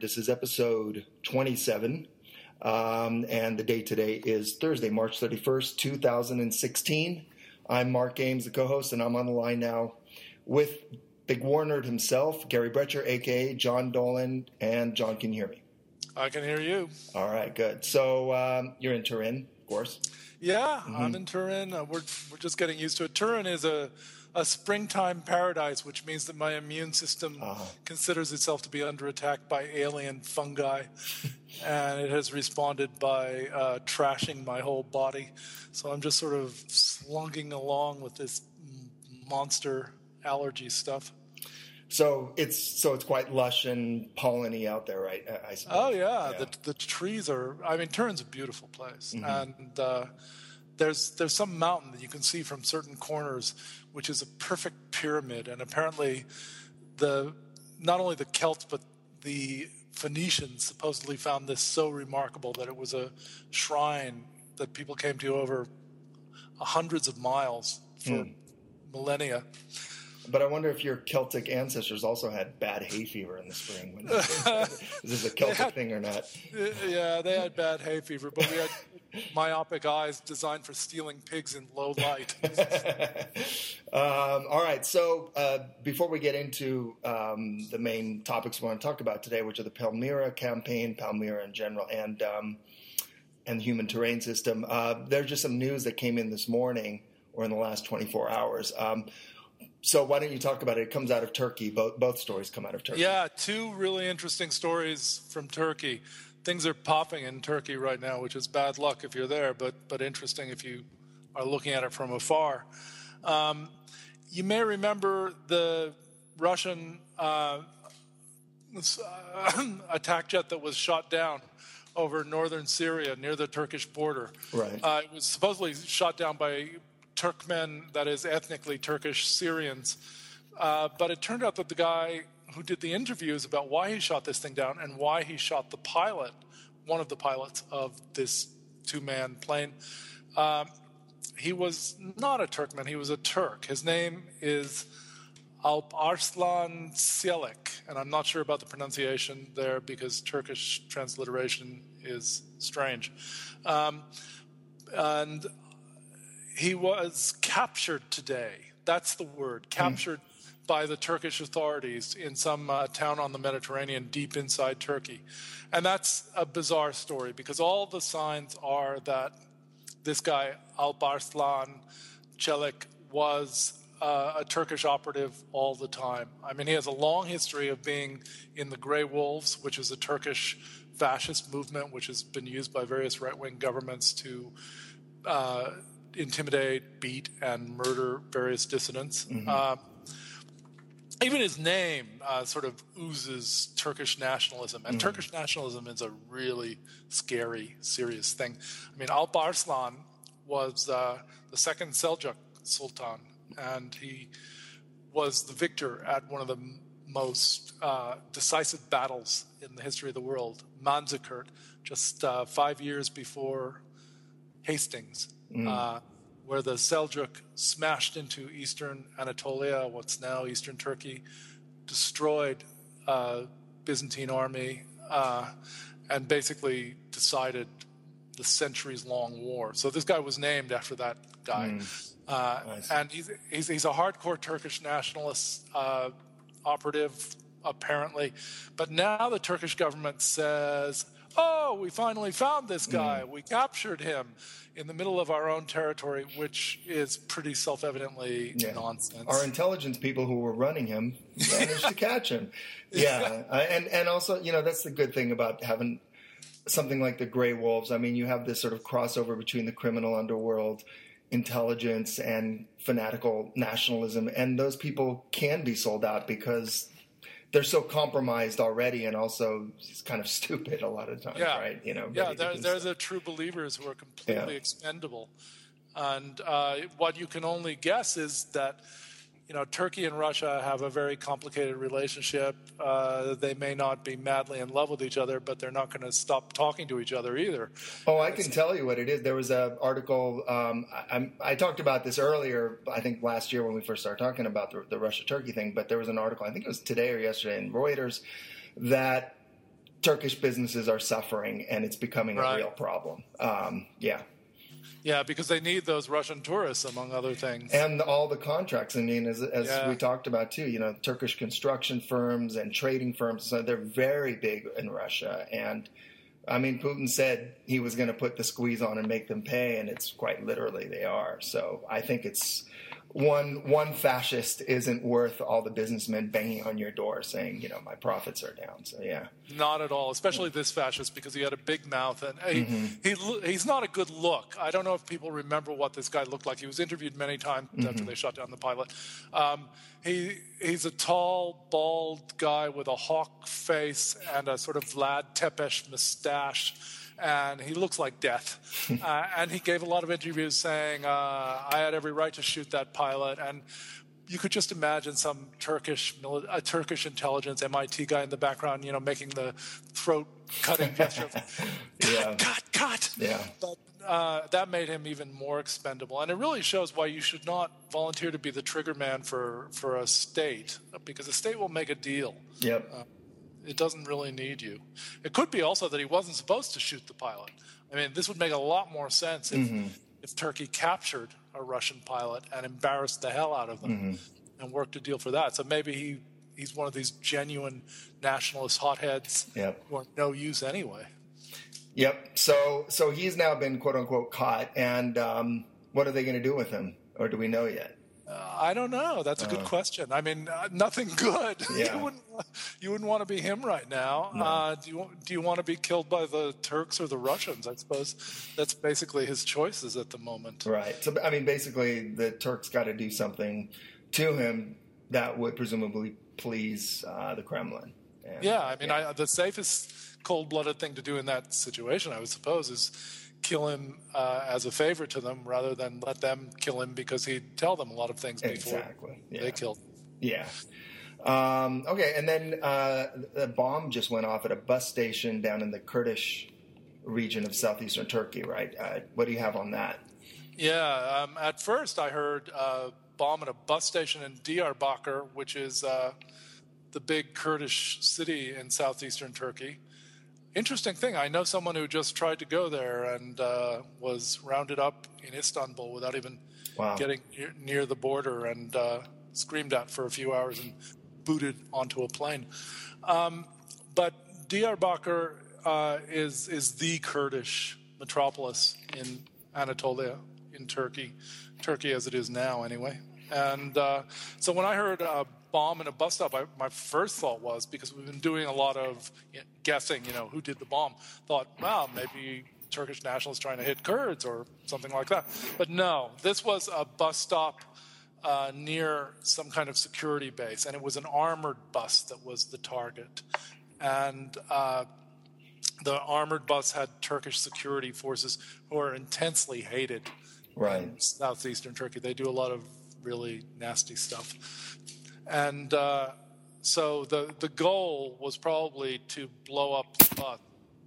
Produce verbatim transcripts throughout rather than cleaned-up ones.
This is episode twenty-seven, um, and the date today is Thursday, March thirty-first, two thousand sixteen. I'm Mark Ames, the co-host, and I'm on the line now with Big War Nerd himself, Gary Brecher, a k a. John Dolan. And John, can you hear me? I can hear you. All right, good. So um, you're in Turin, of course. Yeah, Mm-hmm. I'm in Turin. Uh, we're we're just getting used to it. Turin is a a springtime paradise, which means that my immune system uh-huh. considers itself to be under attack by alien fungi, and it has responded by uh, trashing my whole body. So I'm just sort of slunking along with this monster allergy stuff. So it's so it's quite lush and polleny out there, right? I, I suppose. Oh yeah, yeah. the the trees are. I mean, Turin's a beautiful place, mm-hmm. and uh, there's there's some mountain that you can see from certain corners, which is a perfect pyramid. And apparently, the not only the Celts but the Phoenicians supposedly found this so remarkable that it was a shrine that people came to over hundreds of miles for mm. millennia. But I wonder if your Celtic ancestors also had bad hay fever in the spring. When is this a Celtic had, thing or not? Yeah, they had bad hay fever, but we had myopic eyes designed for stealing pigs in low light. um, all right, so uh, before we get into um, the main topics we want to talk about today, which are the Palmyra campaign, Palmyra in general, and um, and the human terrain system, uh, there's just some news that came in this morning or in the last twenty-four hours. Um, So why don't you talk about it? It comes out of Turkey. Both both stories come out of Turkey. Yeah, two really interesting stories from Turkey. Things are popping in Turkey right now, which is bad luck if you're there, but but interesting if you are looking at it from afar. Um, you may remember the Russian uh, attack jet that was shot down over northern Syria near the Turkish border. Right. Uh, it was supposedly shot down by Turkmen, that is ethnically Turkish Syrians. Uh, but it turned out that the guy who did the interviews about why he shot this thing down and why he shot the pilot, one of the pilots of this two-man plane, um, he was not a Turkmen, he was a Turk. His name is Alparslan Çelik, and I'm not sure about the pronunciation there because Turkish transliteration is strange. Um, and he was captured today. That's the word, captured mm. by the Turkish authorities in some uh, town on the Mediterranean deep inside Turkey. And that's a bizarre story because all the signs are that this guy, Alparslan Çelik, was uh, a Turkish operative all the time. I mean, he has a long history of being in the Grey Wolves, which is a Turkish fascist movement which has been used by various right-wing governments to uh, intimidate, beat, and murder various dissidents. Mm-hmm. Uh, even his name uh, sort of oozes Turkish nationalism. And mm-hmm. Turkish nationalism is a really scary, serious thing. I mean, Alparslan was uh, the second Seljuk Sultan, and he was the victor at one of the most uh, decisive battles in the history of the world, Manzikert, just uh, five years before Hastings. Mm. Uh, where the Seljuk smashed into eastern Anatolia, what's now eastern Turkey, destroyed uh, Byzantine army, uh, and basically decided the centuries-long war. So this guy was named after that guy. Mm. Uh, nice. And he's, he's, he's a hardcore Turkish nationalist uh, operative, apparently. But now the Turkish government says, oh, we finally found this guy. Mm. We captured him in the middle of our own territory, which is pretty self-evidently yeah. nonsense. Our intelligence people who were running him managed to catch him. Yeah, uh, and and also, you know, that's the good thing about having something like the Grey Wolves. I mean, you have this sort of crossover between the criminal underworld, intelligence, and fanatical nationalism, and those people can be sold out because they're so compromised already, and also it's kind of stupid a lot of times, yeah. right? You know, yeah, they're, they're the true believers who are completely yeah. expendable. And uh, what you can only guess is that, you know, Turkey and Russia have a very complicated relationship. Uh, they may not be madly in love with each other, but they're not going to stop talking to each other either. Oh, I can tell you what it is. There was an article, um, I, I talked about this earlier, I think last year when we first started talking about the, the Russia-Turkey thing, but there was an article, I think it was today or yesterday in Reuters, that Turkish businesses are suffering, and it's becoming Right. a real problem. Um, yeah. Yeah, because they need those Russian tourists, among other things. And all the contracts. I mean, as, as Yeah. we talked about too, you know, Turkish construction firms and trading firms, so they're very big in Russia. And I mean, Putin said he was going to put the squeeze on and make them pay, and it's quite literally they are. So I think it's one one fascist isn't worth all the businessmen banging on your door saying, you know, my profits are down. So yeah. Not at all, especially this fascist, because he had a big mouth and he, Mm-hmm. he lo- he's not a good look. I don't know if people remember what this guy looked like. He was interviewed many times Mm-hmm. after they shut down the pilot. Um, he he's a tall, bald guy with a hawk face and a sort of Vlad Tepes mustache. And he looks like death. uh, and he gave a lot of interviews saying, uh, I had every right to shoot that pilot. And you could just imagine some Turkish mili- a Turkish intelligence M I T guy in the background, you know, making the throat-cutting gesture. Cut, Yeah. cut, cut. Yeah. But uh, that made him even more expendable. And it really shows why you should not volunteer to be the trigger man for, for a state, because a state will make a deal. Yep. Uh, It doesn't really need you. It could be also that he wasn't supposed to shoot the pilot. I mean, this would make a lot more sense if, Mm-hmm. if Turkey captured a Russian pilot and embarrassed the hell out of them Mm-hmm. and worked a deal for that. So maybe he, he's one of these genuine nationalist hotheads Yep. who are no use anyway. Yep. So so he's now been quote unquote caught, and um, what are they going to do with him, or do we know yet? Uh, I don't know. That's a good question. I mean, uh, nothing good. Yeah. you wouldn't. You wouldn't want to be him right now. No. Uh, do you? Do you want to be killed by the Turks or the Russians? I suppose that's basically his choices at the moment. Right. So I mean, basically, the Turks got to do something to him that would presumably please uh, the Kremlin. And, Yeah. I mean, yeah. I, the safest cold-blooded thing to do in that situation, I would suppose, is kill him uh, as a favor to them rather than let them kill him because he'd tell them a lot of things before Exactly. Yeah. they killed him. Yeah. Um, okay, and then uh, a bomb just went off at a bus station down in the Kurdish region of southeastern Turkey, right? Uh, what do you have on that? Yeah, um, at first I heard uh, bomb at a bus station in Diyarbakir, which is uh, the big Kurdish city in southeastern Turkey. Interesting thing, I know someone who just tried to go there and uh, was rounded up in Istanbul without even Wow. getting near, near the border and uh, screamed at for a few hours and booted onto a plane. Um, but Diyarbakir uh, is is the Kurdish metropolis in Anatolia, in Turkey, Turkey as it is now anyway. And uh, so when I heard a bomb in a bus stop, I, my first thought was, because we've been doing a lot of you know, guessing, you know, who did the bomb, thought, wow, maybe Turkish nationalists trying to hit Kurds or something like that. But no, this was a bus stop uh, near some kind of security base, and it was an armored bus that was the target. And uh, the armored bus had Turkish security forces who are intensely hated Right. in southeastern Turkey. They do a lot of really nasty stuff. And uh, so the, the goal was probably to blow up the bus,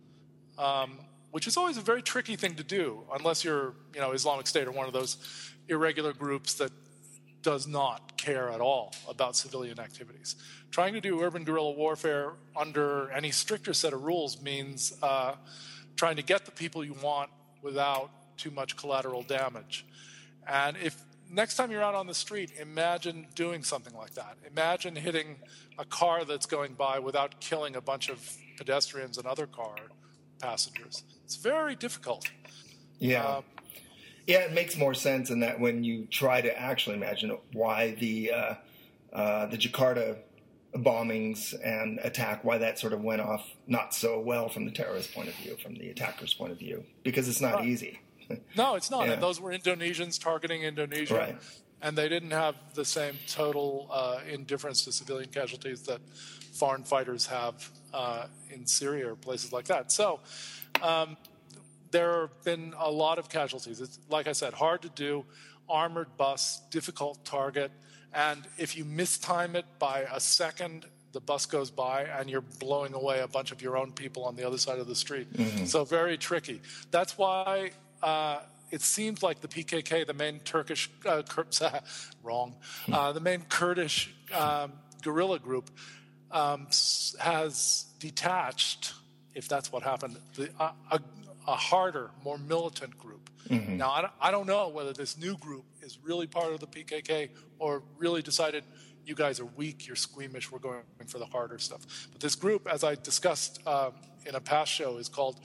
um, which is always a very tricky thing to do, unless you're, you know, Islamic State or one of those irregular groups that does not care at all about civilian activities. Trying to do urban guerrilla warfare under any stricter set of rules means uh, trying to get the people you want without too much collateral damage. And if next time you're out on the street, imagine doing something like that. Imagine hitting a car that's going by without killing a bunch of pedestrians and other car passengers. It's very difficult. Yeah. Uh, Yeah, it makes more sense in that when you try to actually imagine why the uh, uh, the Jakarta bombings and attack, why that sort of went off not so well from the terrorist point of view, from the attacker's point of view, because it's not Right. easy. No, it's not. Yeah. And those were Indonesians targeting Indonesia. Right. And they didn't have the same total uh, indifference to civilian casualties that foreign fighters have uh, in Syria or places like that. So um, there have been a lot of casualties. It's, like I said, hard to do, armored bus, difficult target. And if you mistime it by a second, the bus goes by and you're blowing away a bunch of your own people on the other side of the street. Mm-hmm. So very tricky. That's why uh, it seems like the P K K, the main Turkish, uh, Kur- wrong, uh, the main Kurdish um, guerrilla group um, has detached if that's what happened, the, uh, a, a harder, more militant group. Mm-hmm. Now, I don't, I don't know whether this new group is really part of the P K K or really decided, you guys are weak, you're squeamish, we're going for the harder stuff. But this group, as I discussed um, in a past show, is called,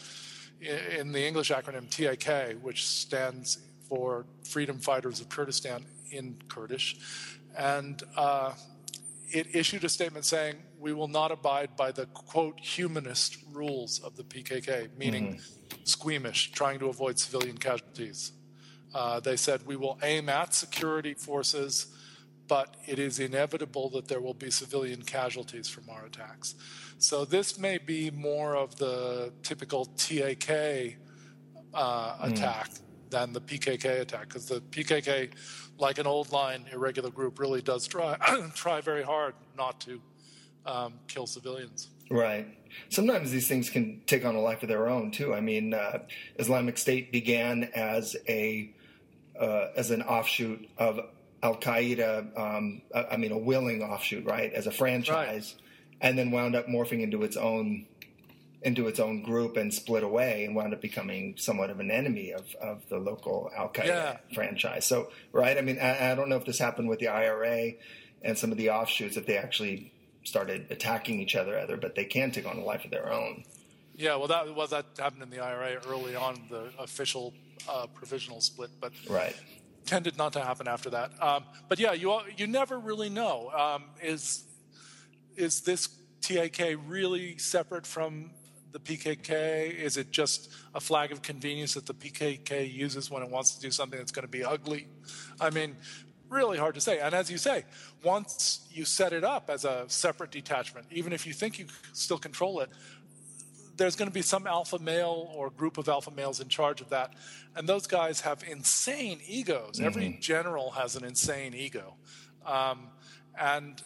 in the English acronym, T A K, which stands for Freedom Fighters of Kurdistan in Kurdish. And uh, it issued a statement saying, we will not abide by the, quote, humanist rules of the P K K, meaning mm-hmm. squeamish, trying to avoid civilian casualties. Uh, they said, we will aim at security forces, but it is inevitable that there will be civilian casualties from our attacks. So this may be more of the typical T A K uh, mm. attack than the P K K attack, because the P K K, like an old line irregular group, really does try try very hard not to um, kill civilians. Right. Sometimes these things can take on a life of their own too. I mean, uh, Islamic State began as a uh, as an offshoot of Al Qaeda. Um, I mean, a willing offshoot, right, as a franchise, right. and then wound up morphing into its own into its own group and split away and wound up becoming somewhat of an enemy of, of the local Al Qaeda yeah. franchise. So, right. I mean, I, I don't know if this happened with the I R A and some of the offshoots, if they actually started attacking each other, other, but they can take on a life of their own. Yeah, well, that well, that happened in the I R A early on, the official uh, provisional split, but right. tended not to happen after that. Um, but yeah, you you never really know. Um, is is this T A K really separate from the P K K? Is it just a flag of convenience that the P K K uses when it wants to do something that's going to be ugly? I mean, really hard to say. And as you say, once you set it up as a separate detachment, even if you think you still control it, there's going to be some alpha male or group of alpha males in charge of that. And those guys have insane egos. Mm-hmm. Every general has an insane ego. Um, and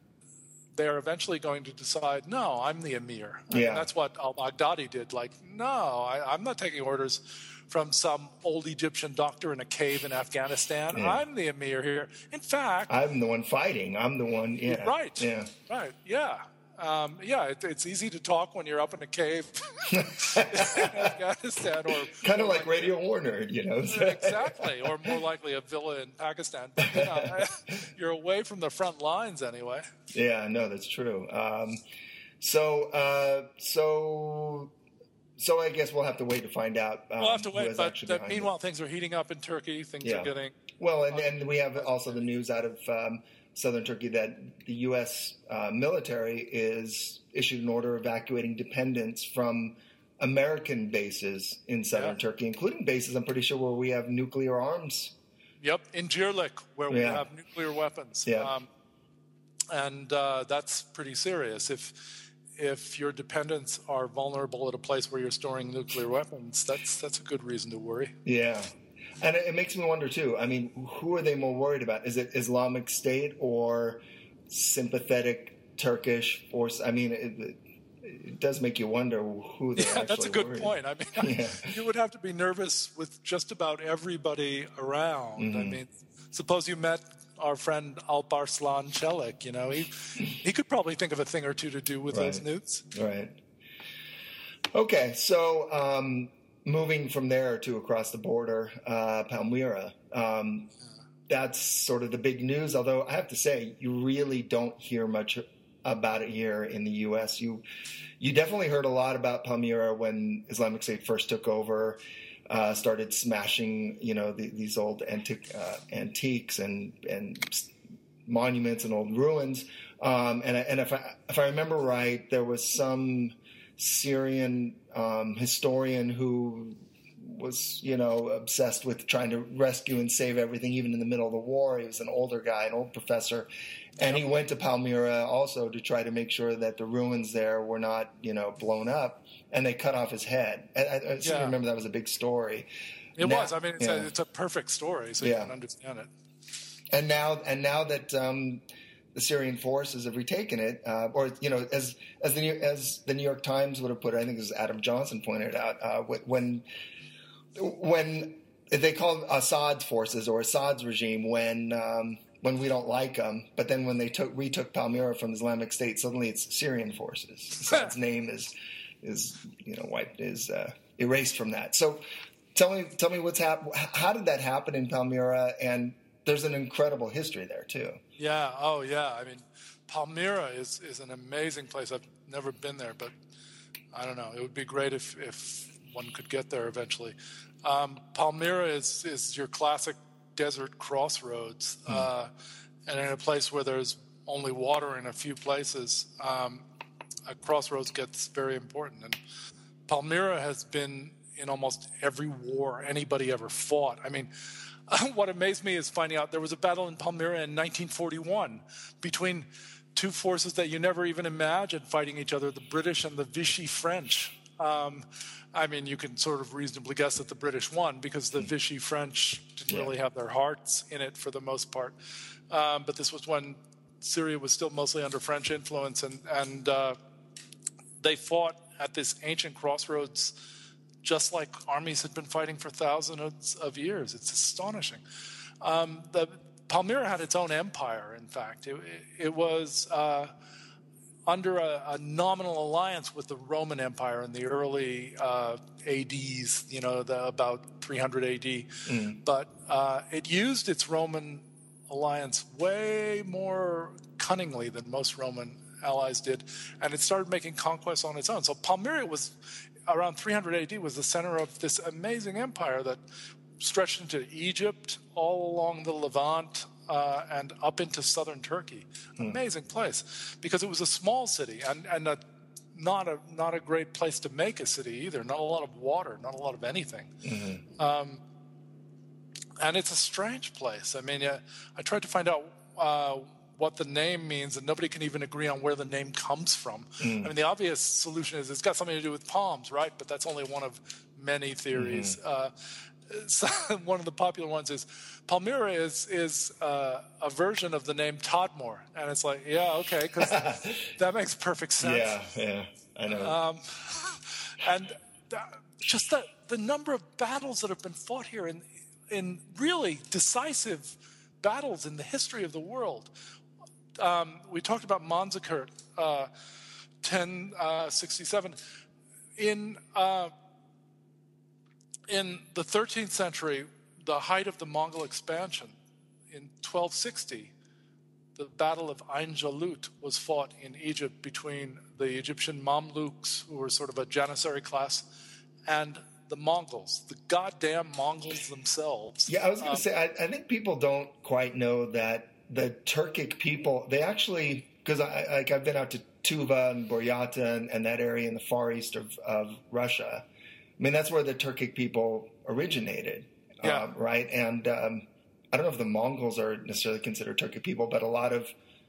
they're eventually going to decide, no, I'm the emir. I yeah. mean, that's what al-Baghdadi did. Like, no, I, I'm not taking orders from some old Egyptian doctor in a cave in Afghanistan. Yeah. I'm the emir here. In fact... I'm the one fighting. I'm the one, yeah. Right, yeah. right, yeah. Um, yeah, it, it's easy to talk when you're up in a cave in Afghanistan, or kind of like likely, Radio Warner, you know. Exactly, or more likely a villa in Pakistan. But, you know, you're away from the front lines anyway. Yeah, no, that's true. Um, so, uh, so, so I guess we'll have to wait to find out. Um, we'll have to wait, but the, meanwhile, it. things are heating up in Turkey. Things yeah. are getting well, and, and we have also the news out of. Um, southern Turkey that the U S uh, military is issued an order evacuating dependents from American bases in southern yeah. Turkey, including bases, I'm pretty sure, where we have nuclear arms. Yep, in Incirlik, where yeah. we have nuclear weapons. Yeah. Um, and uh, that's pretty serious. If if your dependents are vulnerable at a place where you're storing nuclear weapons, that's that's a good reason to worry. Yeah. And it makes me wonder, too. I mean, who are they more worried about? Is it Islamic State or sympathetic Turkish force? I mean, it, it does make you wonder who they're yeah, actually that's a good worried. point. I mean, yeah. you would have to be nervous with just about everybody around. Mm-hmm. I mean, suppose you met our friend Alparslan Çelik. You know, he he could probably think of a thing or two to do with right. those newts. Right. Okay, so... Um, moving from there to across the border, uh, Palmyra, um, that's sort of the big news. Although I have to say, you really don't hear much about it here in the U S. You you definitely heard a lot about Palmyra when Islamic State first took over, uh, started smashing, you know, the, these old antique, uh, antiques and and monuments and old ruins. Um, and and if I if I remember right, there was some Syrian um, historian who was, you know, obsessed with trying to rescue and save everything, even in the middle of the war. He was an older guy, an old professor, and he went to Palmyra also to try to make sure that the ruins there were not, you know, blown up. And they cut off his head. I, I, I seem to remember that was a big story. It now, was. I mean, it's, yeah. a, it's a perfect story, so you yeah. can understand it. And now, and now that. Um, The Syrian forces have retaken it, uh, or you know, as as the New, as the New York Times would have put it, I think as Adam Johnson pointed out, uh, when when they call Assad's forces or Assad's regime when um, when we don't like them, but then when they took retook Palmyra from Islamic State, suddenly it's Syrian forces. Assad's name is is you know wiped is uh, erased from that. So tell me tell me what's happened. How did that happen in Palmyra? And there's an incredible history there too. Yeah. Oh, yeah. I mean, Palmyra is, is an amazing place. I've never been there, but I don't know. It would be great if, if one could get there eventually. Um, Palmyra is, is your classic desert crossroads, mm. uh, and in a place where there's only water in a few places, um, a crossroads gets very important. And Palmyra has been in almost every war anybody ever fought. I mean, what amazed me is finding out there was a battle in Palmyra in nineteen forty-one between two forces that you never even imagined fighting each other, the British and the Vichy French. Um, I mean, you can sort of reasonably guess that the British won because the Vichy French didn't yeah. really have their hearts in it for the most part. Um, but this was when Syria was still mostly under French influence, and, and uh, they fought at this ancient crossroads just like armies had been fighting for thousands of years. It's astonishing. Um, the Palmyra had its own empire, in fact. It, it was uh, under a, a nominal alliance with the Roman Empire in the early uh, A Ds, you know, the, about three hundred A D. Mm. But uh, it used its Roman alliance way more cunningly than most Roman allies did, and it started making conquests on its own. So Palmyra was, around three hundred A D, was the center of this amazing empire that stretched into Egypt, all along the Levant, uh, and up into southern Turkey. Hmm. Amazing place, because it was a small city and, and a, not a not a great place to make a city either. Not a lot of water, not a lot of anything. Mm-hmm. Um, and it's a strange place. I mean, uh, I tried to find out uh, what the name means, and nobody can even agree on where the name comes from. Mm. I mean, the obvious solution is it's got something to do with palms, right? But that's only one of many theories. Mm-hmm. Uh, so one of the popular ones is Palmyra is is uh, a version of the name Tadmor, and it's like, yeah, okay, because that makes perfect sense. Yeah, yeah, I know. Um, and th- just the the number of battles that have been fought here in in really decisive battles in the history of the world. Um, we talked about Manzikert, uh, ten sixty-seven. In uh, in the thirteenth century, the height of the Mongol expansion, in twelve sixty, the Battle of Ain Jalut was fought in Egypt between the Egyptian Mamluks, who were sort of a Janissary class, and the Mongols, the goddamn Mongols themselves. Yeah, I was going to um, say, I, I think people don't quite know that the Turkic people, they actually, because I, like I've been out to Tuva and Buryata and, and that area in the far east of, of Russia. I mean, that's where the Turkic people originated, yeah. um, right? And um, I don't know if the Mongols are necessarily considered Turkic people, but a lot of,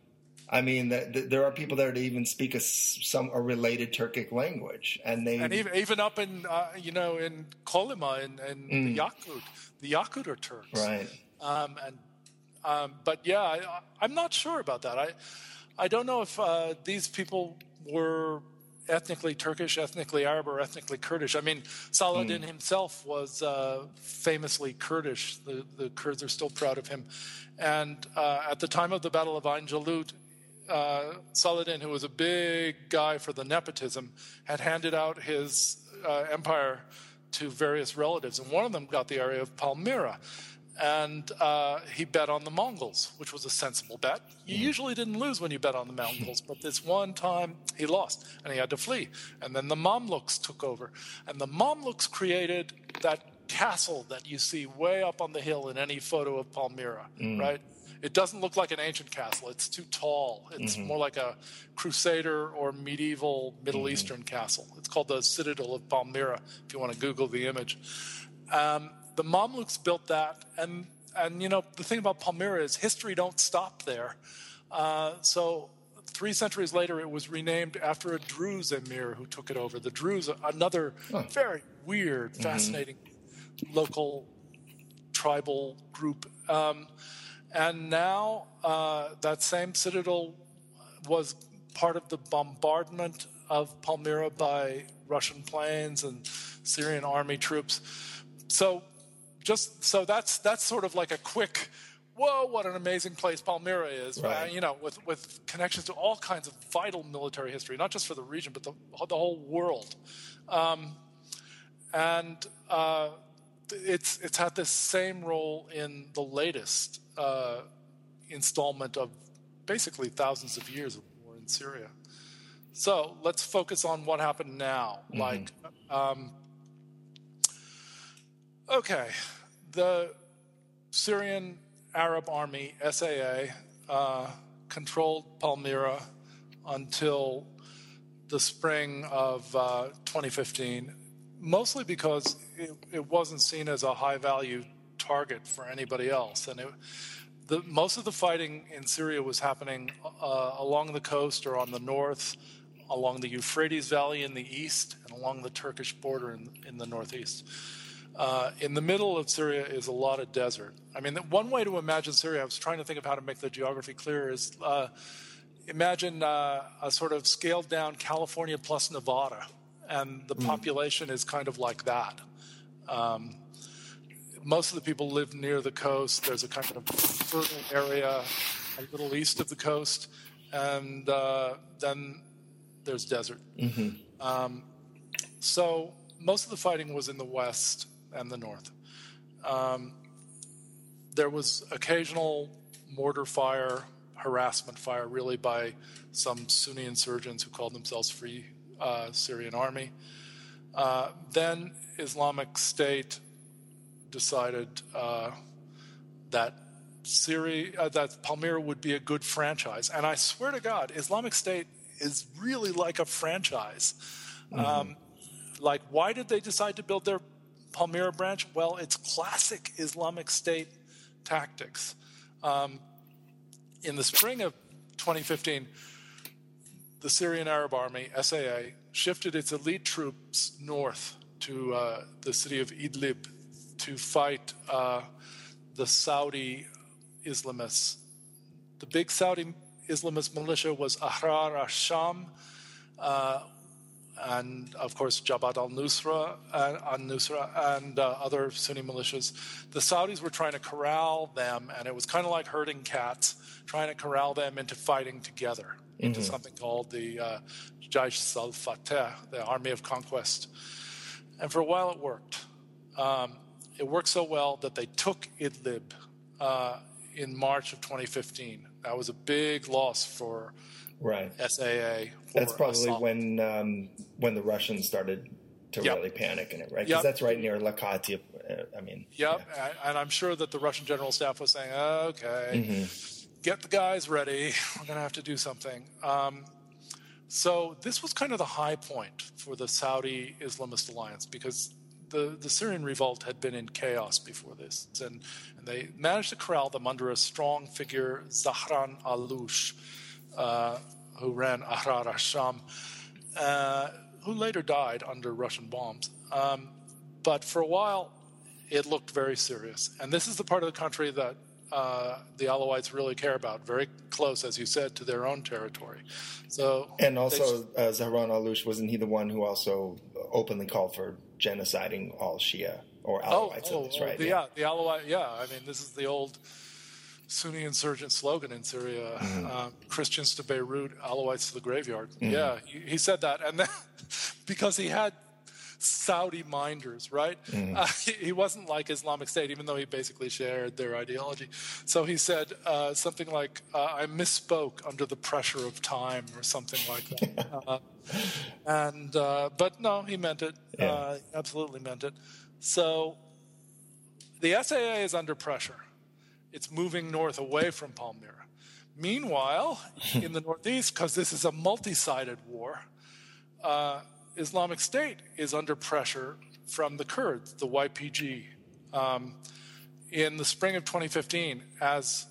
I mean, the, the, there are people there that even speak a, some a related Turkic language, and they and even, even up in uh, you know in Kolyma in, in mm. the Yakut, the Yakut are Turks, right? Um, and um, but yeah, I, I'm not sure about that. I I don't know if uh, these people were ethnically Turkish, ethnically Arab, or ethnically Kurdish. I mean, Saladin mm. himself was uh, famously Kurdish. The, the Kurds are still proud of him. And uh, at the time of the Battle of Ain Jalut, uh, Saladin, who was a big guy for the nepotism, had handed out his uh, empire to various relatives, and one of them got the area of Palmyra. And uh, he bet on the Mongols, which was a sensible bet. You usually didn't lose when you bet on the Mongols, but this one time he lost, and he had to flee. And then the Mamluks took over. And the Mamluks created that castle that you see way up on the hill in any photo of Palmyra, mm. right? It doesn't look like an ancient castle. It's too tall. It's mm-hmm. more like a Crusader or medieval Middle mm-hmm. Eastern castle. It's called the Citadel of Palmyra, if you want to Google the image. Um, The Mamluks built that, and, and you know, the thing about Palmyra is history don't stop there. Uh, so three centuries later, it was renamed after a Druze emir who took it over. The Druze, another huh. very weird, mm-hmm. fascinating local tribal group. Um, and now uh, that same citadel was part of the bombardment of Palmyra by Russian planes and Syrian army troops. So Just so that's that's sort of like a quick whoa, what an amazing place Palmyra is, right. uh, you know, with, with connections to all kinds of vital military history, not just for the region, but the, the whole world. Um, and uh, it's it's had this same role in the latest uh, installment of basically thousands of years of war in Syria. So let's focus on what happened now. Mm-hmm. Like, um, okay, the Syrian Arab Army, S A A, uh, controlled Palmyra until the spring of uh, twenty fifteen, mostly because it, it wasn't seen as a high-value target for anybody else. And it, the, most of the fighting in Syria was happening uh, along the coast or on the north, along the Euphrates Valley in the east, and along the Turkish border in, in the northeast. Uh, in the middle of Syria is a lot of desert. I mean, one way to imagine Syria, I was trying to think of how to make the geography clear, is uh, imagine uh, a sort of scaled-down California plus Nevada, and the mm. population is kind of like that. Um, most of the people live near the coast. There's a kind of fertile area a little east of the coast, and uh, then there's desert. Mm-hmm. Um, so most of the fighting was in the west and the north. Um, there was occasional mortar fire, harassment fire, really by some Sunni insurgents who called themselves Free uh, Syrian Army. Uh, then Islamic State decided uh, that Syria, uh, that Palmyra would be a good franchise. And I swear to God, Islamic State is really like a franchise. Mm-hmm. Um, like, why did they decide to build their Palmyra branch? Well, it's classic Islamic State tactics. Um, in the spring of twenty fifteen, the Syrian Arab Army, S A A, shifted its elite troops north to uh, the city of Idlib to fight uh, the Saudi Islamists. The big Saudi Islamist militia was Ahrar al-Sham, uh, and of course Jabhat al-Nusra, uh, al-Nusra and uh, other Sunni militias. The Saudis were trying to corral them, and it was kind of like herding cats, trying to corral them into fighting together, mm-hmm. into something called the uh, Jaysh al-Fateh, the Army of Conquest. And for a while it worked. Um, it worked so well that they took Idlib uh, in March of twenty fifteen. That was a big loss for right. S A A. That's probably assault. when um, when the Russians started to yep. really panic in it, right? Because yep. that's right near Latakia. Uh, I mean, yep. Yeah. And I'm sure that the Russian general staff was saying, "Okay, mm-hmm. get the guys ready. We're going to have to do something." Um, so this was kind of the high point for the Saudi Islamist alliance, because the, the Syrian revolt had been in chaos before this, and, and they managed to corral them under a strong figure, Zahran al-Lush, uh, who ran Ahrar al-Sham, uh, who later died under Russian bombs. Um, but for a while, it looked very serious. And this is the part of the country that uh, the Alawites really care about, very close, as you said, to their own territory. So, and also, they, uh, Zahran al-Lush, wasn't he the one who also openly called for genociding all Shia or Alawites? Oh, at least, oh, right? The, yeah. yeah, the Alawite. Yeah, I mean, this is the old Sunni insurgent slogan in Syria: mm-hmm. uh, "Christians to Beirut, Alawites to the graveyard." Mm-hmm. Yeah, he, he said that, and then because he had Saudi minders, right? Mm-hmm. Uh, he, he wasn't like Islamic State, even though he basically shared their ideology. So he said uh, something like, uh, "I misspoke under the pressure of time," or something like that. uh, and uh, but no, he meant it. Yeah. Uh, absolutely meant it. So the S A A is under pressure. It's moving north away from Palmyra. Meanwhile, in the northeast, because this is a multi-sided war, uh, Islamic State is under pressure from the Kurds, the Y P G. Um, in the spring of twenty fifteen, as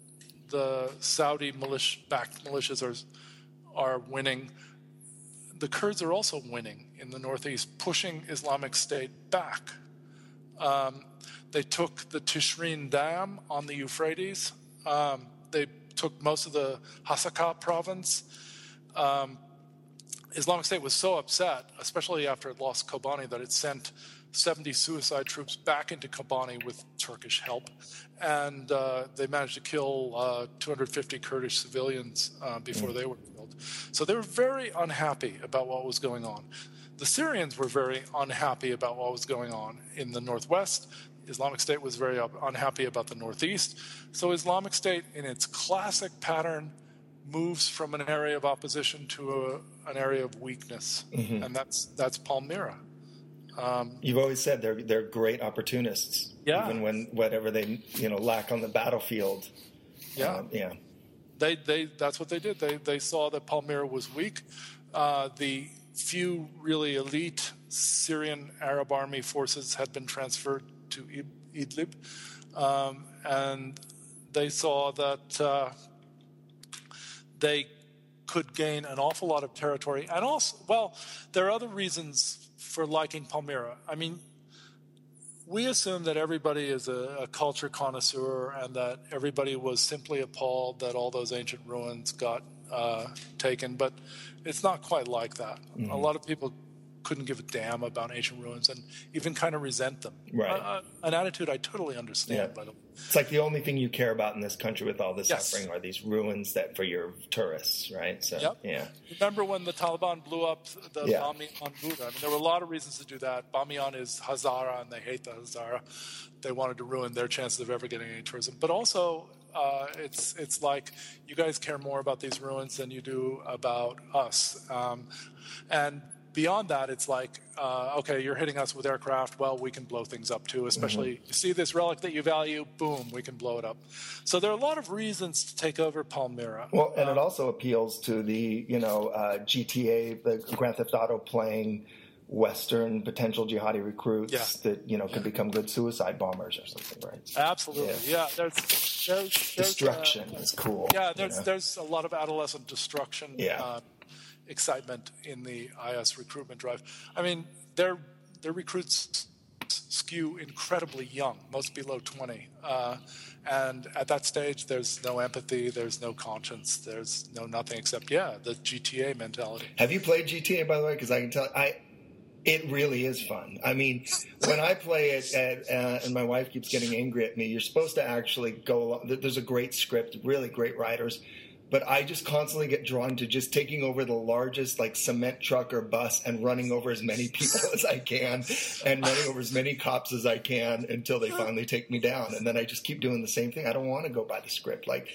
the Saudi militia-backed militias are, are winning, the Kurds are also winning in the northeast, pushing Islamic State back. Um, they took the Tishrin Dam on the Euphrates. Um, they took most of the Hasaka province. Um, Islamic State was so upset, especially after it lost Kobani, that it sent seventy suicide troops back into Kobani with Turkish help. And uh, they managed to kill uh, two hundred fifty Kurdish civilians uh, before mm. they were killed. So they were very unhappy about what was going on. The Syrians were very unhappy about what was going on in the northwest. Islamic State was very unhappy about the northeast. So Islamic State, in its classic pattern, moves from an area of opposition to a, an area of weakness, mm-hmm. and that's that's Palmyra. Um, You've always said they're they're great opportunists, yeah. even when whatever they you know lack on the battlefield. Yeah, um, yeah. They they that's what they did. They they saw that Palmyra was weak. Uh, the few really elite Syrian Arab army forces had been transferred to Idlib, um, and they saw that uh, they could gain an awful lot of territory. And also, well, there are other reasons for liking Palmyra. I mean, we assume that everybody is a, a culture connoisseur and that everybody was simply appalled that all those ancient ruins got uh, taken, but it's not quite like that. Mm-hmm. A lot of people couldn't give a damn about ancient ruins and even kind of resent them. Right. Uh, an attitude I totally understand, yeah. by the way. It's like the only thing you care about in this country with all this yes. suffering are these ruins that for your tourists, right? So, yep. yeah. Remember when the Taliban blew up the yeah. Bamiyan Buddha? I mean, there were a lot of reasons to do that. Bamiyan is Hazara, and they hate the Hazara. They wanted to ruin their chances of ever getting any tourism. But also, uh, it's it's like you guys care more about these ruins than you do about us. Um, and beyond that, it's like, uh, okay, you're hitting us with aircraft. Well, we can blow things up too, especially mm-hmm. you see this relic that you value, boom, we can blow it up. So there are a lot of reasons to take over Palmyra. Well, and um, it also appeals to the, you know, uh, G T A, the Grand Theft Auto playing Western potential jihadi recruits yeah. that, you know, could become good suicide bombers or something, right? Absolutely, yeah. yeah there's, there's, there's Destruction uh, is cool. Yeah, there's, you know? there's a lot of adolescent destruction. Yeah. Uh, excitement in the I S recruitment drive. I mean, their their recruits skew incredibly young, most below twenty. Uh, and at that stage, there's no empathy, there's no conscience, there's no nothing except, yeah, the G T A mentality. Have you played G T A, by the way? Because I can tell, I it really is fun. I mean, when I play it, at, uh, and my wife keeps getting angry at me, you're supposed to actually go along. There's a great script, really great writers. But I just constantly get drawn to just taking over the largest like cement truck or bus and running over as many people as I can and running over as many cops as I can until they finally take me down. And then I just keep doing the same thing. I don't want to go by the script. Like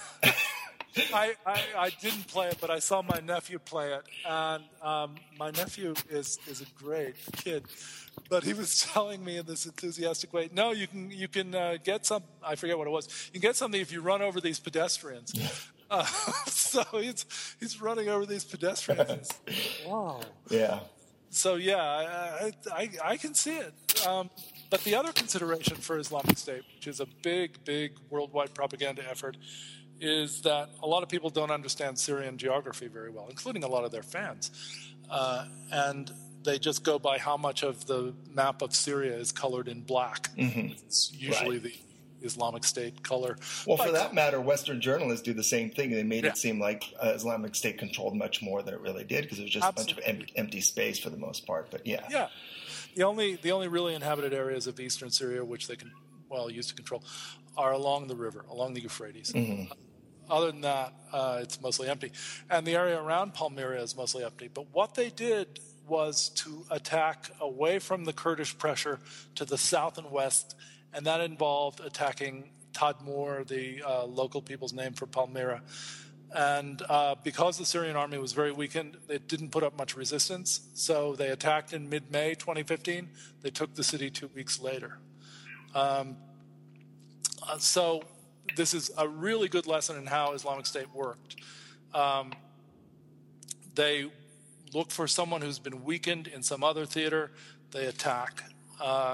I, I, I didn't play it, but I saw my nephew play it. And um, my nephew is, is a great kid. But he was telling me in this enthusiastic way, no, you can you can uh, get some, I forget what it was, you can get something if you run over these pedestrians. Yeah. Uh, so he's he's running over these pedestrians. Wow. Yeah. So yeah, I I, I can see it. Um, but the other consideration for Islamic State, which is a big, big worldwide propaganda effort, is that a lot of people don't understand Syrian geography very well, including a lot of their fans, uh, and they just go by how much of the map of Syria is colored in black. Mm-hmm. It's usually right. the Islamic State color. Well, but, for that matter, Western journalists do the same thing. They made yeah. it seem like uh, Islamic State controlled much more than it really did because it was just Absolutely. a bunch of em- empty space for the most part. But yeah. Yeah. The only the only really inhabited areas of eastern Syria, which they can, well, used to control, are along the river, along the Euphrates. Mm-hmm. Uh, other than that, uh, it's mostly empty. And the area around Palmyra is mostly empty. But what they did was to attack away from the Kurdish pressure to the south and west, and that involved attacking Tadmur, the uh, local people's name for Palmyra. And uh, because the Syrian army was very weakened, it didn't put up much resistance. So they attacked in mid-May twenty fifteen. They took the city two weeks later. Um, uh, so this is a really good lesson in how Islamic State worked. Um, they look for someone who's been weakened in some other theater. They attack. Uh,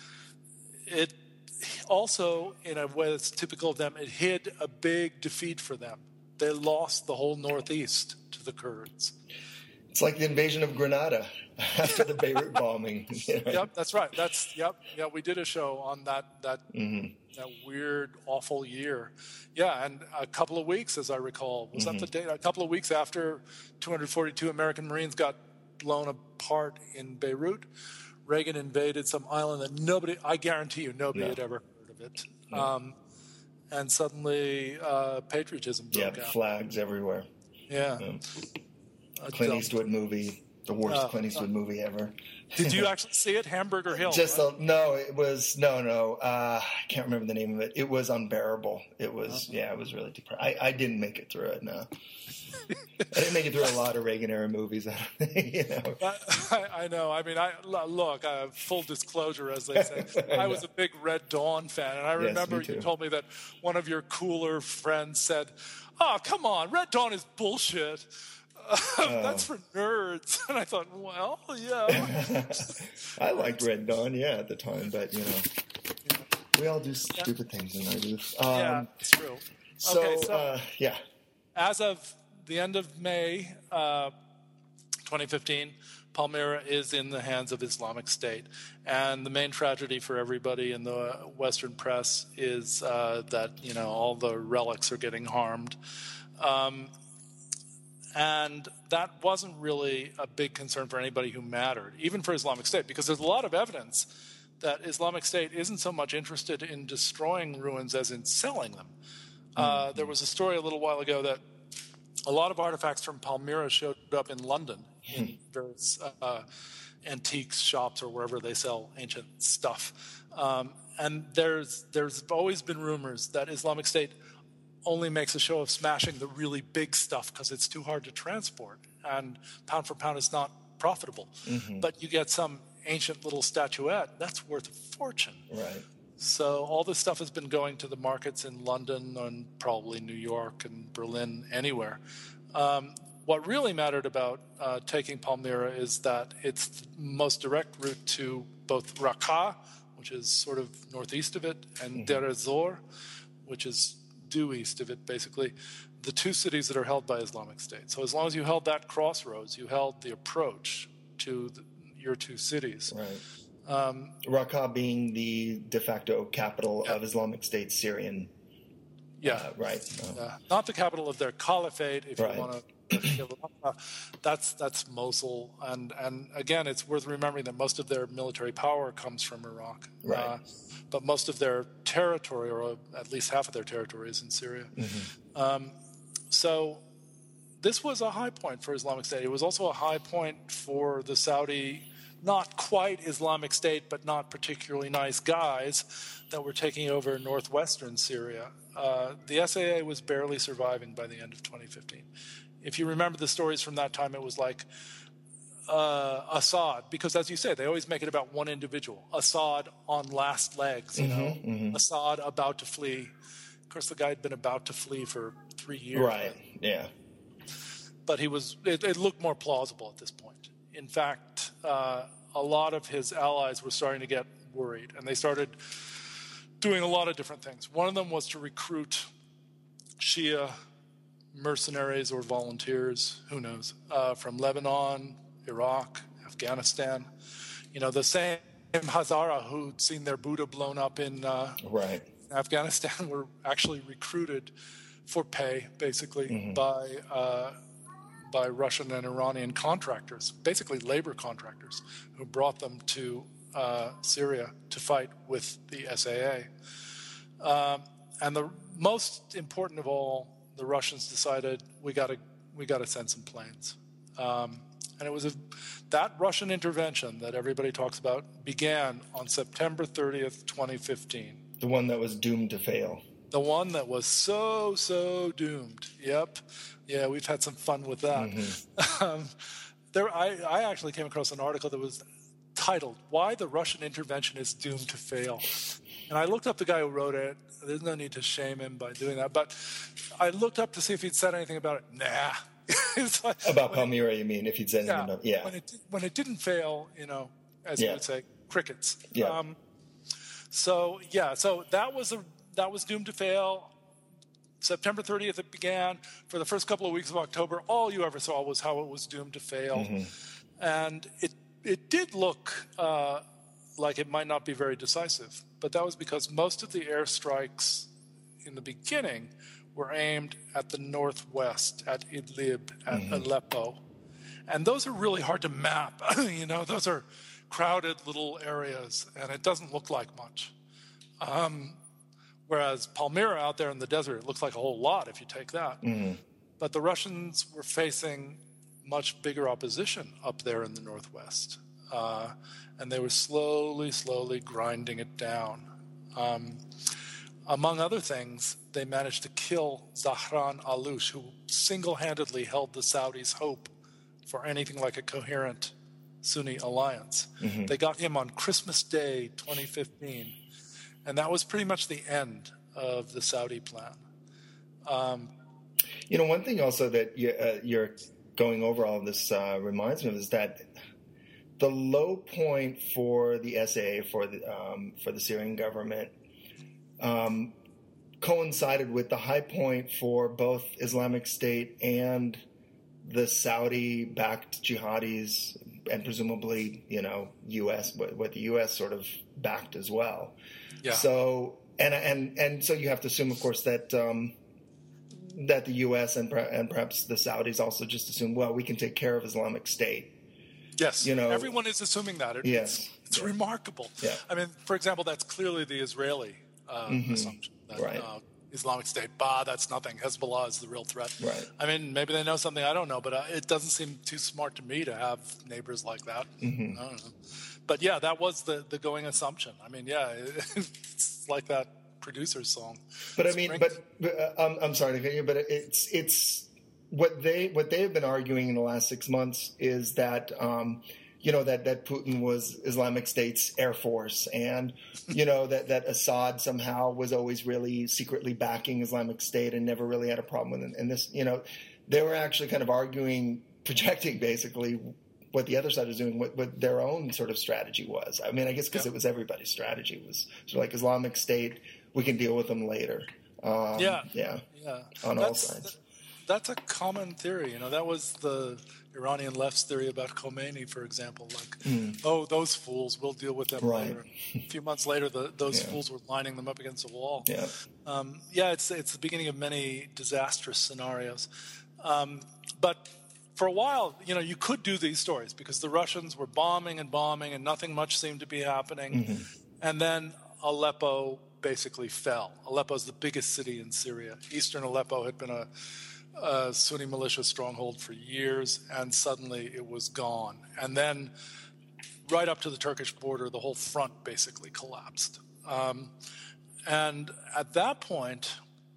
it also, in a way that's typical of them, it hid a big defeat for them. They lost the whole northeast to the Kurds. It's like the invasion of Grenada after the Beirut bombing. You know? Yep, that's right. That's yep. Yeah, we did a show on that that mm-hmm. that weird, awful year. Yeah, and a couple of weeks, as I recall, was mm-hmm. that the date? A couple of weeks after two hundred forty-two American Marines got blown apart in Beirut, Reagan invaded some island that nobody, I guarantee you, nobody No. had ever heard of it. No. Um, and suddenly uh, patriotism broke Yeah, out. flags everywhere. Yeah. Yeah. A Clint dump. Eastwood movie, the worst Uh, Clint Eastwood movie ever. Did you actually see it? Hamburger Hill. Just right? a, no, it was no, no. Uh, I can't remember the name of it. It was unbearable. It was Uh-huh. yeah, it was really depressing. I, I didn't make it through it. No, I didn't make it through a lot of Reagan era movies. I don't think, you know. I, I know. I mean, I look. Uh, full disclosure, as they say, I was a big Red Dawn fan, and I Yes, remember me too. you told me that one of your cooler friends said, "Oh, come on, Red Dawn is bullshit. Uh, That's for nerds." And I thought, well, yeah. I liked Red Dawn, yeah, at the time, but you know, we all do stupid things in our youth. Um, Yeah, it's true. So, Okay, so- uh, yeah, As of the end of May uh, twenty fifteen, Palmyra is in the hands of Islamic State. And the main tragedy for everybody in the Western press is uh, that, you know, all the relics are getting harmed. Um, and that wasn't really a big concern for anybody who mattered, even for Islamic State, because there's a lot of evidence that Islamic State isn't so much interested in destroying ruins as in selling them. Uh, there was a story a little while ago that a lot of artifacts from Palmyra showed up in London in various uh, antiques shops or wherever they sell ancient stuff. Um, and there's there's always been rumors that Islamic State only makes a show of smashing the really big stuff because it's too hard to transport, and pound for pound is not profitable. Mm-hmm. But you get some ancient little statuette that's worth a fortune. right. So all this stuff has been going to the markets in London and probably New York and Berlin, anywhere. Um, what really mattered about uh, taking Palmyra is that it's the most direct route to both Raqqa, which is sort of northeast of it, and Mm-hmm. Deir ez-Zor, which is due east of it, basically, the two cities that are held by Islamic State. So as long as you held that crossroads, you held the approach to the, your two cities. Right. Um, Raqqa being the de facto capital Yeah. of Islamic State Syrian. yeah. Uh, right. Oh. Uh, not the capital of their caliphate, if Right. you want to. Uh, that's that's Mosul, and and again, it's worth remembering that most of their military power comes from Iraq, Right. uh, but most of their territory, or at least half of their territory, is in Syria. Mm-hmm. Um, so this was a high point for Islamic State. It was also a high point for the Saudi, not quite Islamic State, but not particularly nice guys that were taking over northwestern Syria. Uh, the S A A was barely surviving by the end of twenty fifteen. If you remember the stories from that time, it was like uh, Assad, because as you say, they always make it about one individual. Assad on last legs, you know, mhm. Assad about to flee. Of course, the guy had been about to flee for three years. Right. Yeah. But he was. It, it looked more plausible at this point. In fact, uh, a lot of his allies were starting to get worried, and they started doing a lot of different things. One of them was to recruit Shia mercenaries or volunteers, who knows, uh, from Lebanon, Iraq, Afghanistan. You know, the same Hazara who'd seen their Buddha blown up in uh, Right. Afghanistan were actually recruited for pay, basically, Mm-hmm. by uh, by Russian and Iranian contractors, basically labor contractors, who brought them to uh, Syria to fight with the S A A. Um, and the most important of all, the Russians decided we got to we got to send some planes. Um, and it was a, that Russian intervention that everybody talks about began on September thirtieth, twenty fifteen. The one that was doomed to fail. The one that was so, so doomed. Yep. Yeah, we've had some fun with that. Mm-hmm. Um, there, I, I actually came across an article that was titled, "Why the Russian Intervention is Doomed to Fail." And I looked up the guy who wrote it. There's no need to shame him by doing that. But I looked up to see if he'd said anything about it. Nah. It's like, About when it- Palmyra, you mean, if you'd said yeah, anything about yeah. When it, when it didn't fail, you know, as you Yeah. would say, crickets. Yeah. Um, so, yeah, so that was a that was doomed to fail. September thirtieth it began. For the first couple of weeks of October, all you ever saw was how it was doomed to fail. Mm-hmm. And it it did look uh, like it might not be very decisive. But that was because most of the airstrikes in the beginning were aimed at the northwest, at Idlib, at Mm-hmm. Aleppo. And those are really hard to map. You know, those are crowded little areas, and it doesn't look like much. Um, whereas Palmyra out there in the desert, it looks like a whole lot if you take that. Mm-hmm. But the Russians were facing much bigger opposition up there in the northwest. Uh, and they were slowly, slowly grinding it down. Um, among other things, they managed to kill Zahran Alush, who single-handedly held the Saudis' hope for anything like a coherent Sunni alliance. Mm-hmm. They got him on Christmas Day twenty fifteen, and that was pretty much the end of the Saudi plan. Um, you know, one thing also that you, uh, you're going over all of this uh, reminds me of is that the low point for the S A A, for the um, for the Syrian government, um, coincided with the high point for both Islamic State and the Saudi-backed jihadis, and presumably, you know, U S, what the U S sort of backed as well. Yeah. So, and and and so you have to assume, of course, that um, that the U S and and perhaps the Saudis also just assume, well, we can take care of Islamic State. Yes, you know, everyone is assuming that. It, yes. It's, it's yeah. remarkable. Yeah. I mean, for example, that's clearly the Israeli uh, mm-hmm. assumption. That, right. uh, Islamic State, bah, that's nothing. Hezbollah is the real threat. Right. I mean, maybe they know something I don't know, but uh, it doesn't seem too smart to me to have neighbors like that. Mm-hmm. I don't know. But yeah, that was the, the going assumption. I mean, yeah, it's like that producer's song. But I mean, but, but uh, I'm, I'm sorry to cut you, but it's it's what they what they have been arguing in the last six months is that. Um, You know, that, that Putin was Islamic State's air force, and, you know, that, that Assad somehow was always really secretly backing Islamic State and never really had a problem with it. And this, you know, they were actually kind of arguing, projecting basically what the other side was doing, what, what their own sort of strategy was. I mean, I guess because yeah. it was everybody's strategy. It was sort of like Islamic State, we can deal with them later. Um, yeah. Yeah. Yeah. On that's, all sides. That's a common theory. You know, that was the Iranian left's theory about Khomeini, for example. Like, mm. oh, those fools, we'll deal with them right. later. A few months later, the, those yeah. fools were lining them up against a wall. Yeah, um, yeah it's, it's the beginning of many disastrous scenarios. Um, but for a while, you know, you could do these stories because the Russians were bombing and bombing and nothing much seemed to be happening. Mm-hmm. And then Aleppo basically fell. Aleppo is the biggest city in Syria. Eastern Aleppo had been a Uh, Sunni militia stronghold for years, and suddenly it was gone. And then right up to the Turkish border, the whole front basically collapsed. Um, and at that point,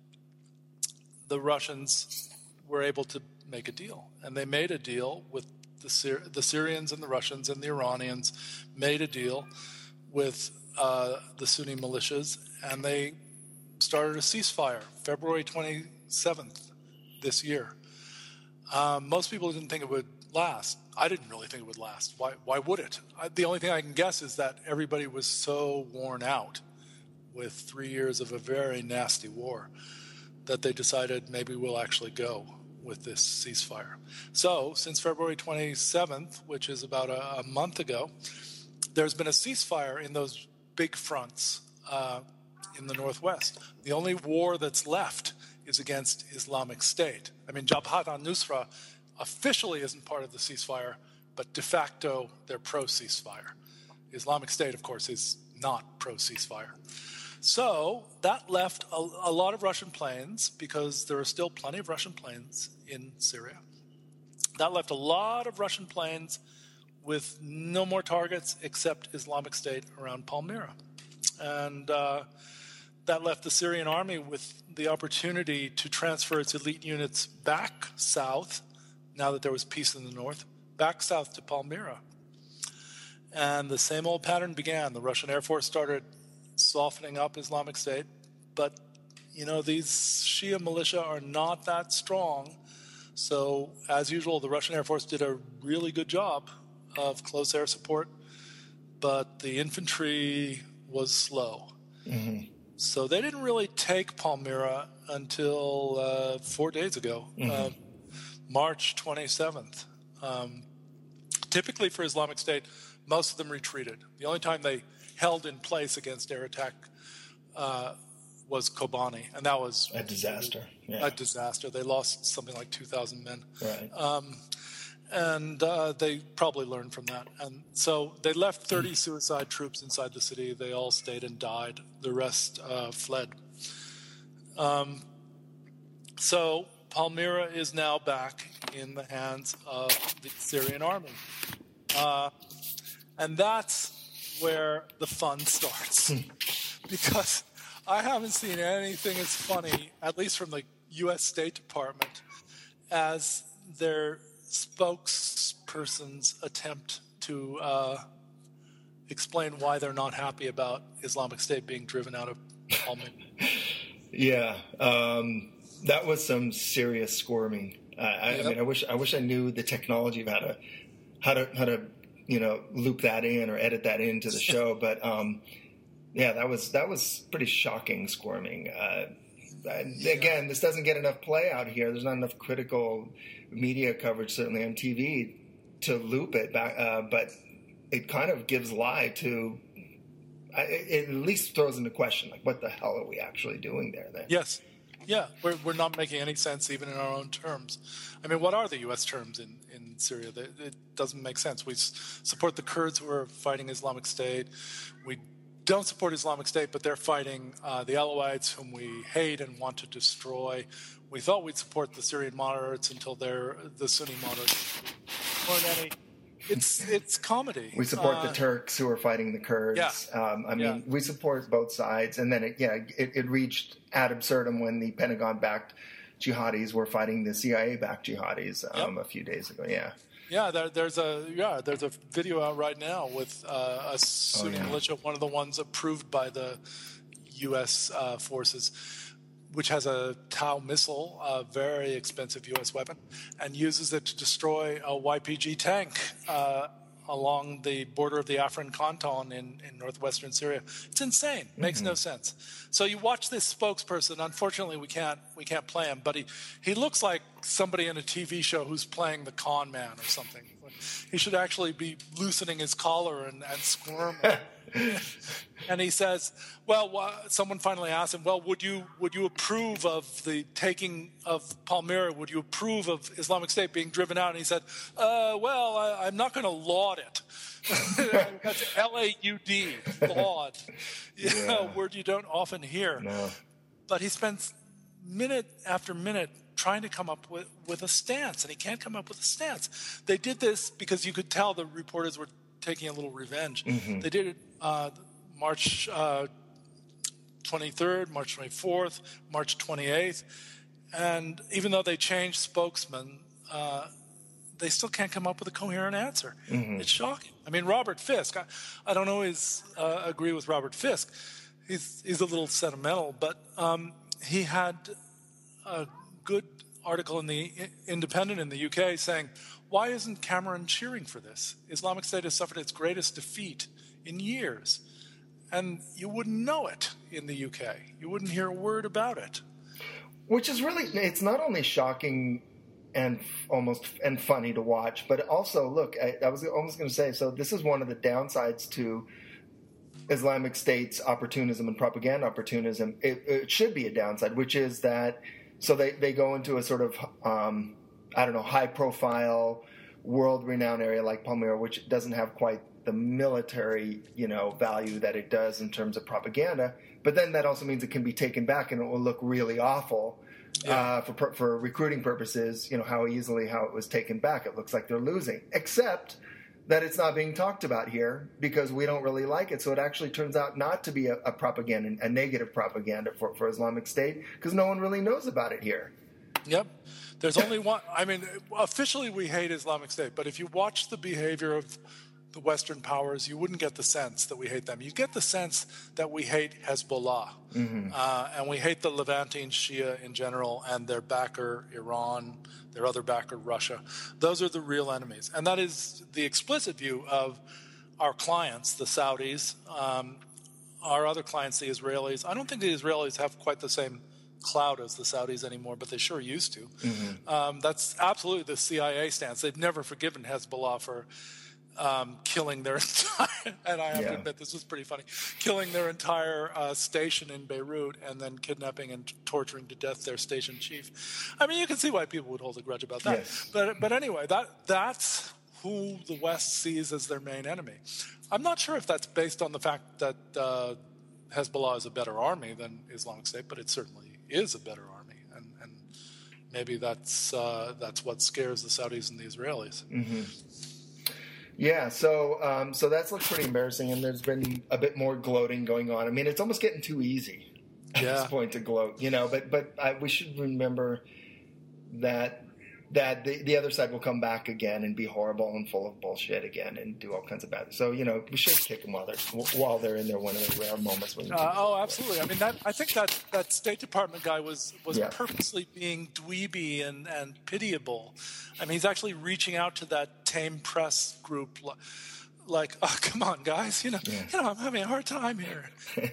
the Russians were able to make a deal. And they made a deal with the, Syri- the Syrians and the Russians and the Iranians made a deal with uh, the Sunni militias, and they started a ceasefire February twenty-seventh. This year. Um, most people didn't think it would last. I didn't really think it would last. Why, why would it? I, the only thing I can guess is that everybody was so worn out with three years of a very nasty war that they decided maybe we'll actually go with this ceasefire. So since February twenty-seventh, which is about a, a month ago, there's been a ceasefire in those big fronts uh, in the northwest. The only war that's left is against Islamic State. I mean, Jabhat al-Nusra officially isn't part of the ceasefire, but de facto they're pro-ceasefire. Islamic State, of course, is not pro-ceasefire. So that left a, a lot of Russian planes, because there are still plenty of Russian planes in Syria. That left a lot of Russian planes with no more targets except Islamic State around Palmyra. And uh, that left the Syrian army with the opportunity to transfer its elite units back south, now that there was peace in the north, back south to Palmyra. And the same old pattern began. The Russian Air Force started softening up Islamic State, but, you know, these Shia militia are not that strong. So, as usual, the Russian Air Force did a really good job of close air support, but the infantry was slow. Mm-hmm. So they didn't really take Palmyra until uh, four days ago, mm-hmm. uh, March twenty-seventh. Um, typically for Islamic State, most of them retreated. The only time they held in place against air attack uh, was Kobani, and that was a disaster. Yeah. A disaster. They lost something like two thousand men. Right. Um, and uh, they probably learned from that. And so they left thirty suicide troops inside the city. They all stayed and died. The rest uh, fled. Um, so Palmyra is now back in the hands of the Syrian army. Uh, and that's where the fun starts. Because I haven't seen anything as funny, at least from the U S State Department, as their spokesperson's attempt to uh, explain why they're not happy about Islamic State being driven out of Palmyra. Yeah, um, that was some serious squirming. Uh, I, yep. I mean, I wish I wish I knew the technology of how to how to how to you know loop that in or edit that into the show. But um, yeah, that was that was pretty shocking squirming. Uh, again, this doesn't get enough play out here. There's not enough critical media coverage, certainly on T V, to loop it back. Uh, but it kind of gives lie to. It at least throws into question, like, what the hell are we actually doing there then? Yes. Yeah, we're we're not making any sense even in our own terms. I mean, what are the U S terms in, in Syria? It doesn't make sense. We support the Kurds who are fighting Islamic State. We don't support Islamic State, but they're fighting uh, the Alawites, whom we hate and want to destroy. We thought we'd support the Syrian moderates until they're the Sunni moderates weren't any. It's it's comedy. We support uh, the Turks who are fighting the Kurds. Yeah. Um, I mean, yeah. we support both sides. And then, it, yeah, it, it reached ad absurdum when the Pentagon-backed jihadis were fighting the C I A-backed jihadis um, yep. a few days ago. Yeah. Yeah, there, there's a yeah, there's a video out right now with uh, a Sunni oh, yeah. militia, one of the ones approved by the U S uh, forces, which has a Tau missile, a very expensive U S weapon, and uses it to destroy a Y P G tank uh, along the border of the Afrin Canton in, in northwestern Syria. It's insane. Makes mm-hmm. no sense. So you watch this spokesperson. Unfortunately, we can't we can't play him, but he, he looks like somebody in a T V show who's playing the con man or something. He should actually be loosening his collar and, and squirming. And he says, well, uh, someone finally asked him, well, would you would you approve of the taking of Palmyra? Would you approve of Islamic State being driven out? And he said, uh, well, I, I'm not going to laud it. That's L A U D, laud. Yeah. A word you don't often hear. No. But he spends minute after minute trying to come up with, with a stance, and he can't come up with a stance. They did this because you could tell the reporters were taking a little revenge. Mm-hmm. They did it uh, March uh, twenty-third, March twenty-fourth, March twenty-eighth, and even though they changed spokesman, uh, they still can't come up with a coherent answer. Mm-hmm. It's shocking. I mean, Robert Fisk, I, I don't always uh, agree with Robert Fisk. He's, he's a little sentimental, but um, he had a good article in the Independent in the U K saying, why isn't Cameron cheering for this? Islamic State has suffered its greatest defeat in years. And you wouldn't know it in the U K. You wouldn't hear a word about it. Which is really, it's not only shocking and almost and funny to watch, but also, look, I, I was almost going to say, so this is one of the downsides to Islamic State's opportunism and propaganda opportunism. It, it should be a downside, which is that, so they, they go into a sort of, um, I don't know, high-profile, world-renowned area like Palmyra, which doesn't have quite the military, you know, value that it does in terms of propaganda. But then that also means it can be taken back and it will look really awful yeah. uh, for for recruiting purposes. You know, how easily how it was taken back. It looks like they're losing, except that it's not being talked about here because we don't really like it. So it actually turns out not to be a, a propaganda, a negative propaganda for, for Islamic State because no one really knows about it here. Yep. There's only one. I mean, officially we hate Islamic State, but if you watch the behavior of the Western powers, you wouldn't get the sense that we hate them. You get the sense that we hate Hezbollah, mm-hmm. uh, and we hate the Levantine Shia in general and their backer, Iran, their other backer, Russia. Those are the real enemies. And that is the explicit view of our clients, the Saudis, um, our other clients, the Israelis. I don't think the Israelis have quite the same clout as the Saudis anymore, but they sure used to. Mm-hmm. Um, that's absolutely the C I A stance. They've never forgiven Hezbollah for um, killing their entire, and I have Yeah. to admit this was pretty funny, killing their entire uh, station in Beirut and then kidnapping and torturing to death their station chief. I mean, you can see why people would hold a grudge about that. Yes. But but anyway, that that's who the West sees as their main enemy. I'm not sure if that's based on the fact that uh, Hezbollah is a better army than Islamic State, but it certainly is a better army, and, and maybe that's uh, that's what scares the Saudis and the Israelis. Mm-hmm. Yeah, so um, so that's looked pretty embarrassing, and there's been a bit more gloating going on. I mean, it's almost getting too easy at Yeah. this point to gloat, you know. But but I, we should remember that that the, the other side will come back again and be horrible and full of bullshit again and do all kinds of bad. So you know, we should kick them while they're while they're in their one of the rare moments when. Uh, oh, absolutely. I mean, that, I think that, that State Department guy was was Yeah. purposely being dweeby and, and pitiable. I mean, he's actually reaching out to that tame press group, li- like, "Oh, come on, guys! You know, Yeah. you know, I'm having a hard time here."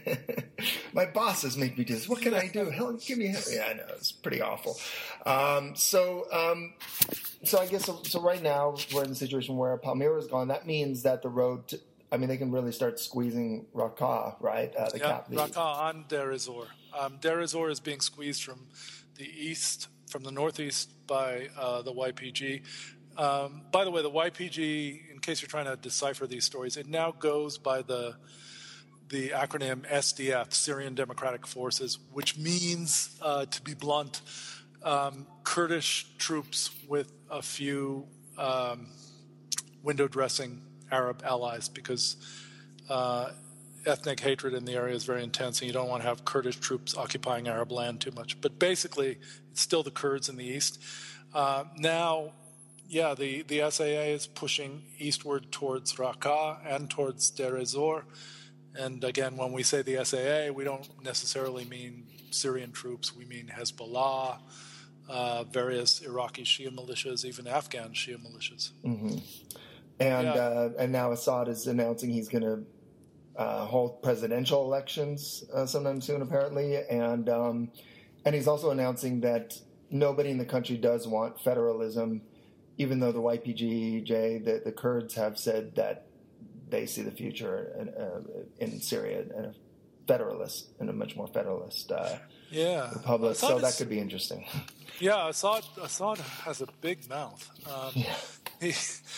My bosses make me do this. What can I do? Hell, give me help. Yeah, I know. It's pretty awful. Um, so, um, so I guess so, so. Right now, we're in the situation where Palmyra is gone. That means that the road. To, I mean, they can really start squeezing Raqqa, right? Uh, the Yeah, cap. The, Raqqa and Deir ez-Zor. Um, Deir ez-Zor is being squeezed from the east, from the northeast by uh, the Y P G. Um, by the way, the Y P G, in case you're trying to decipher these stories, it now goes by the the acronym S D F, Syrian Democratic Forces, which means, uh, to be blunt, um, Kurdish troops with a few um, window-dressing Arab allies, because uh, ethnic hatred in the area is very intense, and you don't want to have Kurdish troops occupying Arab land too much. But basically, it's still the Kurds in the east. Uh, now, yeah, the, the S A A is pushing eastward towards Raqqa and towards Deir ez-Zor. And again, when we say the S A A, we don't necessarily mean Syrian troops. We mean Hezbollah, uh, various Iraqi Shia militias, even Afghan Shia militias. Mm-hmm. And Yeah. uh, and now Assad is announcing he's going to uh, hold presidential elections uh, sometime soon, apparently, and um, and he's also announcing that nobody in the country does want federalism, even though the Y P G J, the, the Kurds, have said that they see the future in, uh, in Syria and a federalist, and a much more federalist uh, Yeah. republic. Assad So is- that could be interesting. Yeah, Assad, Assad has a big mouth. Um, Yeah. He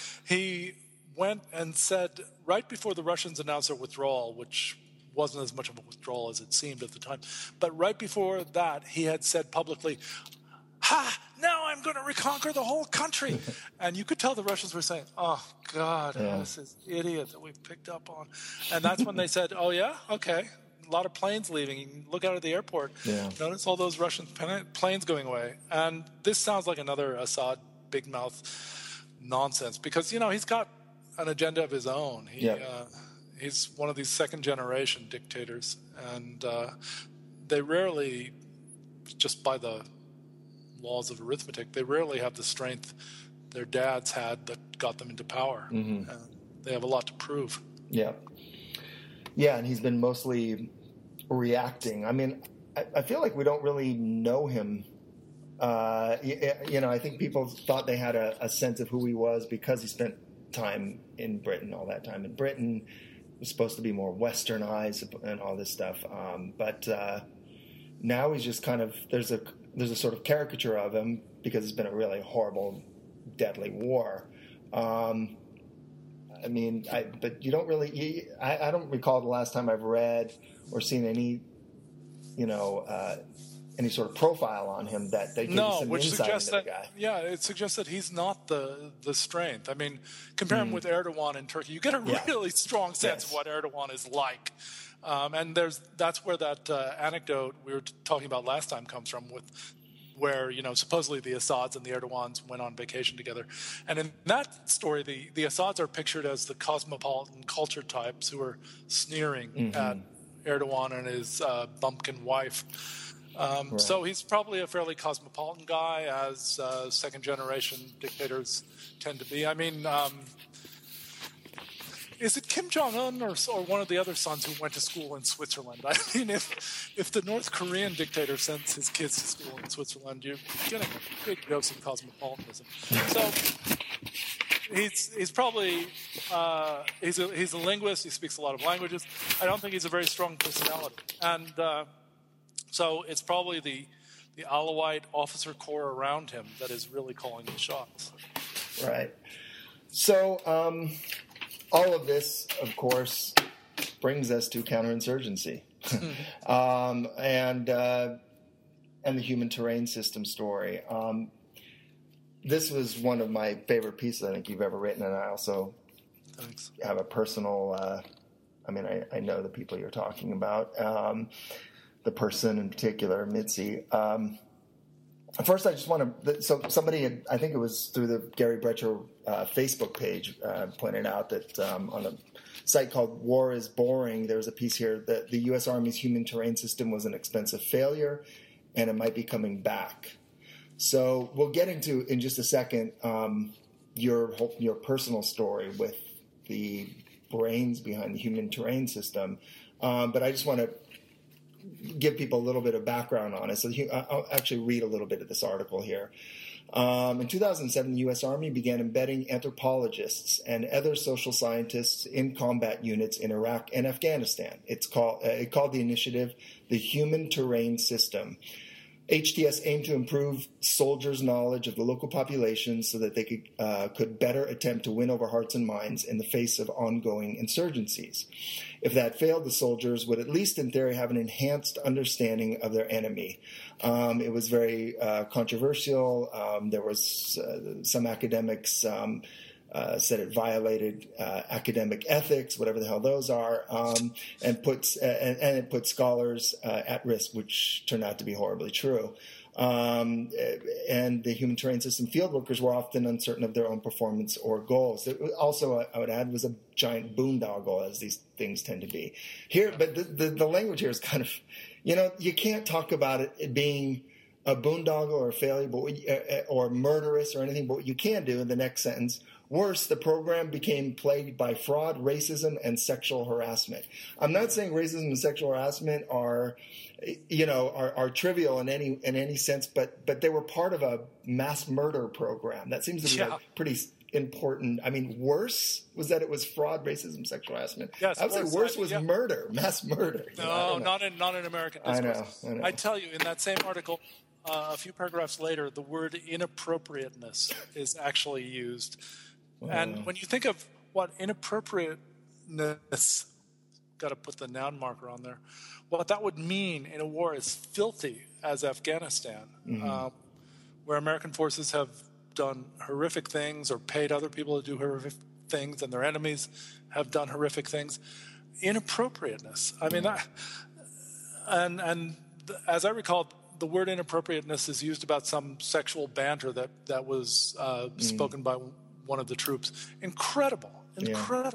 he went and said right before the Russians announced their withdrawal, which wasn't as much of a withdrawal as it seemed at the time, but right before that, he had said publicly, "Ha! Now I'm going to reconquer the whole country," and you could tell the Russians were saying, "Oh God, Yeah. this is idiot that we picked up on," and that's when they said, "Oh yeah, okay." A lot of planes leaving. You can look out at the airport. Yeah. Notice all those Russian pen- planes going away. And this sounds like another Assad big mouth nonsense, because, you know, he's got an agenda of his own. He, Yeah. uh, he's one of these second generation dictators. And uh, they rarely, just by the laws of arithmetic, they rarely have the strength their dads had that got them into power. Mm-hmm. Uh, they have a lot to prove. Yeah. Yeah, and he's been mostly reacting. I mean, I, I feel like we don't really know him. Uh, you, you know, I think people thought they had a, a sense of who he was because he spent time in Britain, all that time in Britain. He was supposed to be more westernized and all this stuff. Um, but uh, now he's just kind of, there's a, there's a sort of caricature of him because it's been a really horrible, deadly war. Um, I mean, I, but you don't really. You, I, I don't recall the last time I've read or seen any, you know, uh, any sort of profile on him that they give you No, some which insight suggests into that the guy. yeah, it suggests that he's not the the strength. I mean, compare him with Erdogan in Turkey, you get a Hmm. Yeah. really strong sense Yes. of what Erdogan is like. Um, and there's that's where that uh, anecdote we were t- talking about last time comes from, with where, you know, supposedly the Assads and the Erdogans went on vacation together. And in that story, the, the Assads are pictured as the cosmopolitan culture types who are sneering Mm-hmm. at Erdogan and his uh, bumpkin wife. Um, Right. So he's probably a fairly cosmopolitan guy, as uh, second-generation dictators tend to be. I mean, um, is it Kim Jong-un or, or one of the other sons who went to school in Switzerland? I mean, if if the North Korean dictator sends his kids to school in Switzerland, you're getting a big dose of cosmopolitanism. So, he's he's probably uh, he's a he's a linguist. He speaks a lot of languages. I don't think he's a very strong personality, and uh, so it's probably the the Alawite officer corps around him that is really calling the shots. Right. So um, all of this, of course, brings us to counterinsurgency, um, and uh, and the human terrain system story. Um, this was one of my favorite pieces I think you've ever written, and I also Thanks. have a personal. Uh, I mean, I, I know the people you're talking about. Um, the person in particular, Mitzi. Um, first, I just want to. So somebody, had, I think it was through the Gary Brecher uh, Facebook page, uh, pointed out that um, on a site called War is Boring, there was a piece here that the U S Army's human terrain system was an expensive failure, and it might be coming back. So we'll get into in just a second um, your whole, your personal story with the brains behind the human terrain system, um, but I just want to give people a little bit of background on it. So I'll actually read a little bit of this article here. Um, in two thousand seven, the U S Army began embedding anthropologists and other social scientists in combat units in Iraq and Afghanistan. It's called, uh, it called the initiative the Human Terrain System. H T S aimed to improve soldiers' knowledge of the local population so that they could, uh, could better attempt to win over hearts and minds in the face of ongoing insurgencies. If that failed, the soldiers would, at least in theory, have an enhanced understanding of their enemy. Um, it was very uh, controversial. Um, there was uh, some academics um, uh, said it violated uh, academic ethics, whatever the hell those are, um, and puts uh, and, and it put scholars uh, at risk, which turned out to be horribly true. Um, and the human terrain system field workers were often uncertain of their own performance or goals. It also, I would add, was a giant boondoggle, as these things tend to be. Here, but the, the, the language here is kind of, you know, you can't talk about it being a boondoggle or a failure, but what, or murderous or anything. But what you can do in the next sentence: worse, the program became plagued by fraud, racism, and sexual harassment. I'm not saying racism and sexual harassment are, you know, are, are trivial in any in any sense, but but they were part of a mass murder program. That seems to be yeah. like pretty important. I mean, worse was that it was fraud, racism, sexual harassment. Yes, I would worse, say worse I mean, was yeah. murder, mass murder. No, not in not in American discourse. I know, I know. I tell you, in that same article, uh, a few paragraphs later, the word inappropriateness is actually used. Wow. And when you think of what inappropriateness, got to put the noun marker on there, what that would mean in a war as filthy as Afghanistan, mm-hmm. uh, where American forces have done horrific things or paid other people to do horrific things, and their enemies have done horrific things. Inappropriateness. I mean, that, and and as I recall, the word inappropriateness is used about some sexual banter that that was uh, mm. spoken by one of the troops. Incredible, incredible.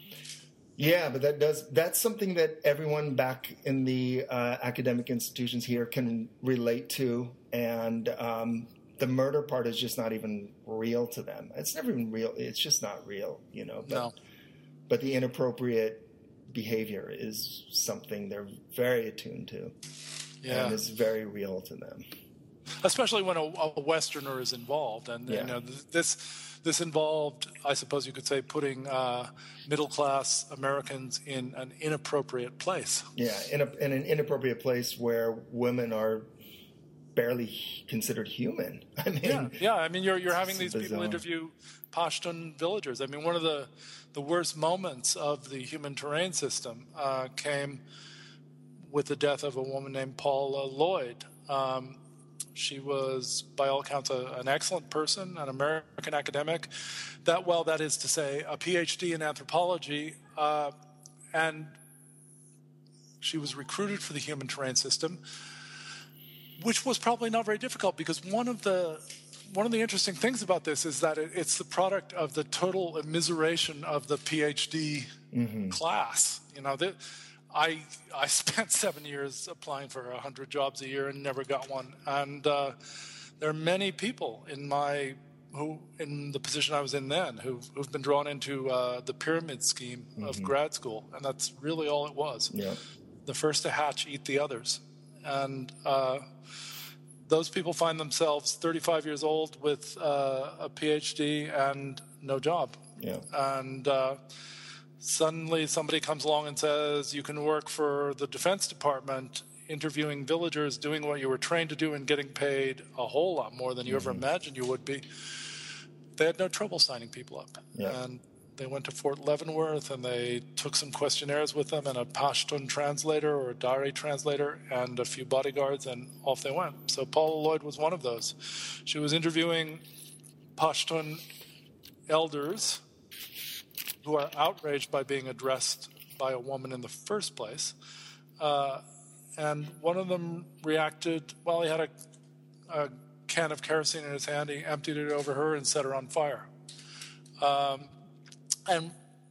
Yeah. yeah, but that does that's something that everyone back in the uh, academic institutions here can relate to, and um, the murder part is just not even real to them. It's never even real. It's just not real, you know. But, no. But the inappropriate behavior is something they're very attuned to, yeah. and is very real to them. Especially when a, a Westerner is involved, and yeah. you know this this involved, I suppose you could say, putting uh, middle class Americans in an inappropriate place. Yeah, in, a, in an inappropriate place where women are barely considered human. I mean, yeah, yeah. I mean, you're you're having these bizarre. people interview Pashtun villagers. I mean, one of the the worst moments of the human terrain system uh, came with the death of a woman named Paula Lloyd. Um, she was, by all accounts, a, an excellent person, an American academic. That, well, that is to say, a P H D in anthropology, uh, and she was recruited for the human terrain system, which was probably not very difficult, because one of the one of the interesting things about this is that it, it's the product of the total immiseration of the P H D mm-hmm. class. You know, the, I I spent seven years applying for a hundred jobs a year and never got one. And uh, there are many people in my who in the position I was in then who who've been drawn into uh, the pyramid scheme mm-hmm. of grad school, and that's really all it was. Yeah. The first to hatch eat the others, and uh, those people find themselves thirty-five years old with uh, a P H D and no job. Yeah. And uh, suddenly somebody comes along and says, you can work for the Defense Department interviewing villagers, doing what you were trained to do and getting paid a whole lot more than you mm-hmm. ever imagined you would be. They had no trouble signing people up. Yeah. And they went to Fort Leavenworth and they took some questionnaires with them and a Pashtun translator or a Dari translator and a few bodyguards, and off they went. So Paula Lloyd was one of those. She was interviewing Pashtun elders who are outraged by being addressed by a woman in the first place. Uh, and one of them reacted, well, he had a, a can of kerosene in his hand. He emptied it over her and set her on fire. Um, and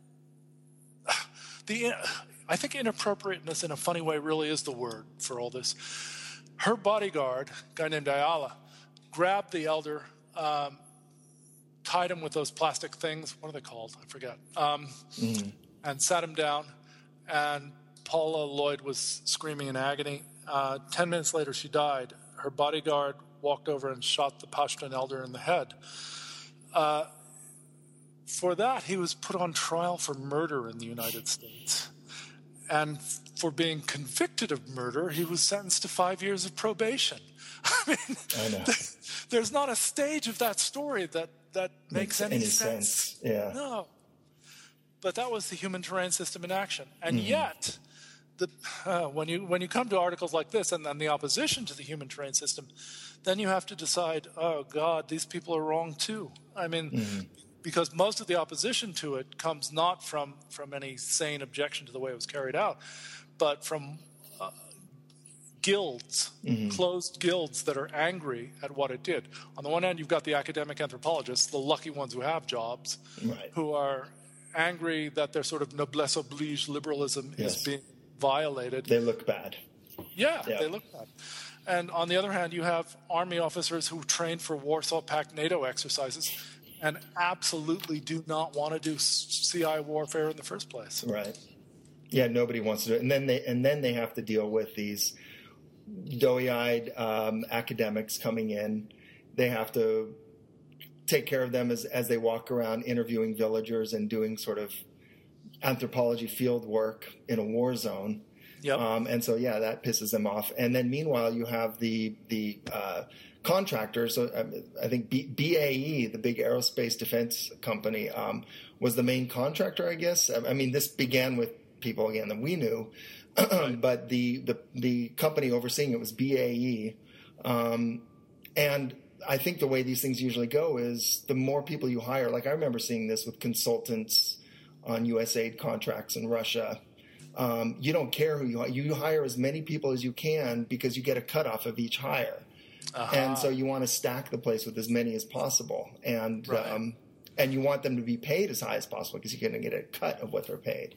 the I think inappropriateness in a funny way really is the word for all this. Her bodyguard, a guy named Ayala, grabbed the elder, um, tied him with those plastic things. What are they called? I forget. Um, mm-hmm. And sat him down. And Paula Lloyd was screaming in agony. Uh, ten minutes later, she died. Her bodyguard walked over and shot the Pashtun elder in the head. Uh, for that, he was put on trial for murder in the United States. And for being convicted of murder, he was sentenced to five years of probation. I mean, I know. There's not a stage of that story that, that makes, makes any, any sense. sense. Yeah. No. But that was the human terrain system in action. And mm-hmm. yet, the, uh, when you when you come to articles like this and then the opposition to the human terrain system, then you have to decide, oh, God, these people are wrong too. I mean, mm-hmm. because most of the opposition to it comes not from, from any sane objection to the way it was carried out, but from uh, guilds, mm-hmm. closed guilds that are angry at what it did. On the one hand, you've got the academic anthropologists, the lucky ones who have jobs, right. who are angry that their sort of noblesse oblige liberalism yes. is being violated. They look bad. Yeah, yeah, they look bad. And on the other hand, you have army officers who train for Warsaw Pact NATO exercises and absolutely do not want to do C I warfare in the first place. Right. Yeah, nobody wants to do it. And then they and then they have to deal with these doughy-eyed um, academics coming in. They have to take care of them as, as they walk around interviewing villagers and doing sort of anthropology field work in a war zone. Yep. Um, and so, yeah, that pisses them off. And then meanwhile, you have the the uh, contractors. So um, I think B- BAE, the big aerospace defense company, um, was the main contractor, I guess. I mean, this began with people, again, that we knew. But the, the, the company overseeing it was B A E. Um, and I think the way these things usually go is the more people you hire. Like I remember seeing this with consultants on U S aid contracts in Russia. Um, you don't care who you hire. You hire as many people as you can because you get a cutoff of each hire. Uh-huh. And so you want to stack the place with as many as possible. And right. um, and you want them to be paid as high as possible because you're going to get a cut of what they're paid.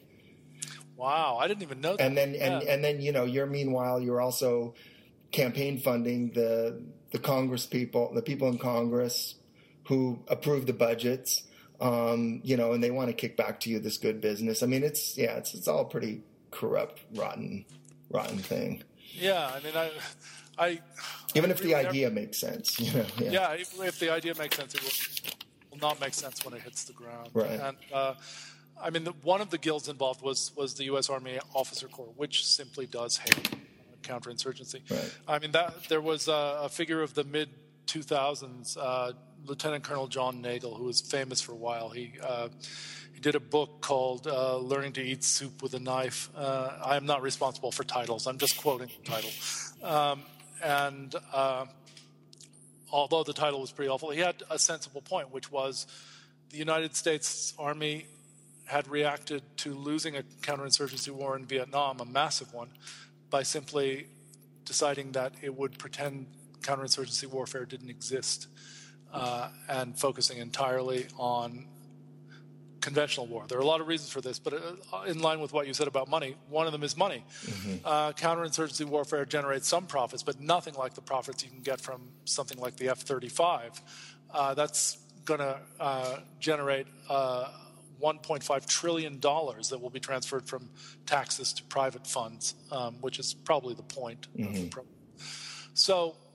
Wow, I didn't even know that. And then yeah. and, and then, you know, you're meanwhile, you're also campaign funding the the Congress people, the people in Congress who approve the budgets, um, you know, and they want to kick back to you this good business. I mean, it's, yeah, it's it's all pretty corrupt, rotten, rotten thing. Yeah, I mean, I, I even I if the idea never, makes sense, you know. Yeah, yeah if, if the idea makes sense, it will, will not make sense when it hits the ground. Right. And uh, I mean, the, one of the guilds involved was was the U S Army Officer Corps, which simply does hate counterinsurgency. Right. I mean, that there was a, a figure of the mid two thousands, uh, Lieutenant Colonel John Nagel, who was famous for a while. He uh, he did a book called uh, "Learning to Eat Soup with a Knife." Uh, I am not responsible for titles. I'm just quoting the title. Um, and uh, although the title was pretty awful, he had a sensible point, which was the United States Army had reacted to losing a counterinsurgency war in Vietnam, a massive one, by simply deciding that it would pretend counterinsurgency warfare didn't exist uh, and focusing entirely on conventional war. There are a lot of reasons for this, but uh, in line with what you said about money, one of them is money. Mm-hmm. Uh, counterinsurgency warfare generates some profits, but nothing like the profits you can get from something like the F thirty-five. Uh, that's going to uh, generate uh, one point five trillion dollars that will be transferred from taxes to private funds, um, which is probably the point mm-hmm. of the program. So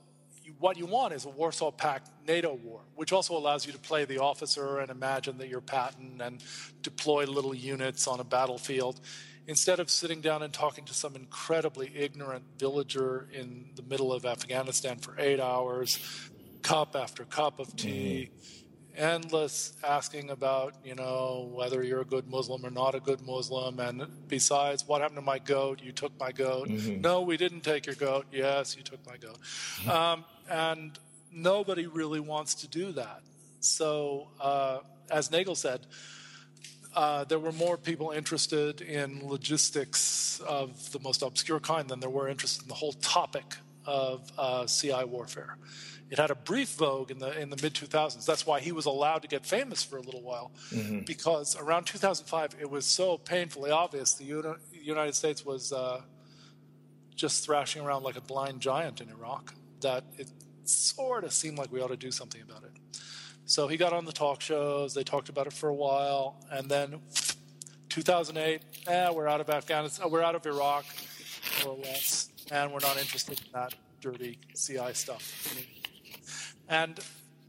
what you want is a Warsaw Pact NATO war, which also allows you to play the officer and imagine that you're Patton and deploy little units on a battlefield, instead of sitting down and talking to some incredibly ignorant villager in the middle of Afghanistan for eight hours, cup after cup of tea, endless asking about, you know, whether you're a good Muslim or not a good Muslim. And besides, what happened to my goat? You took my goat. Mm-hmm. No, we didn't take your goat. Yes, you took my goat. Mm-hmm. Um, and nobody really wants to do that. So, uh, as Nagel said, uh, there were more people interested in logistics of the most obscure kind than there were interested in the whole topic of uh, C I warfare. It had a brief vogue in the in the mid two thousands. That's why he was allowed to get famous for a little while, mm-hmm. because around two thousand five it was so painfully obvious the Uni- United States was uh, just thrashing around like a blind giant in Iraq that it sort of seemed like we ought to do something about it. So he got on the talk shows. They talked about it for a while, and then two thousand eight, eh, we're out of Afghanistan, we're out of Iraq, more or less, and we're not interested in that dirty C I stuff anymore. And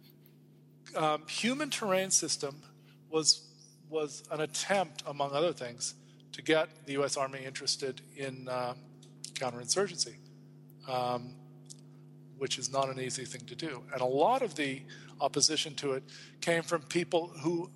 um, human terrain system was was an attempt, among other things, to get the U S Army interested in uh, counterinsurgency, um, which is not an easy thing to do. And a lot of the opposition to it came from people who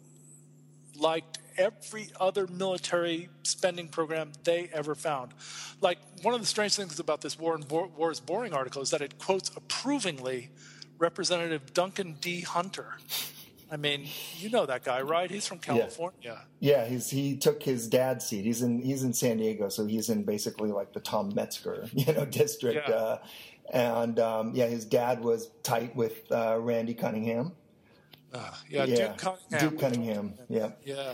liked every other military spending program they ever found. Like, one of the strange things about this War and War is Boring article is that it quotes approvingly Representative Duncan D. Hunter. I mean, you know that guy, right? He's from California. Yeah, yeah he's he took his dad's seat. He's in he's in San Diego, so he's in basically like the Tom Metzger, you know, district. Yeah. Uh, and um, yeah, his dad was tight with uh, Randy Cunningham. Uh, yeah, yeah, Duke Cunningham. Duke Cunningham. Yeah. Yeah.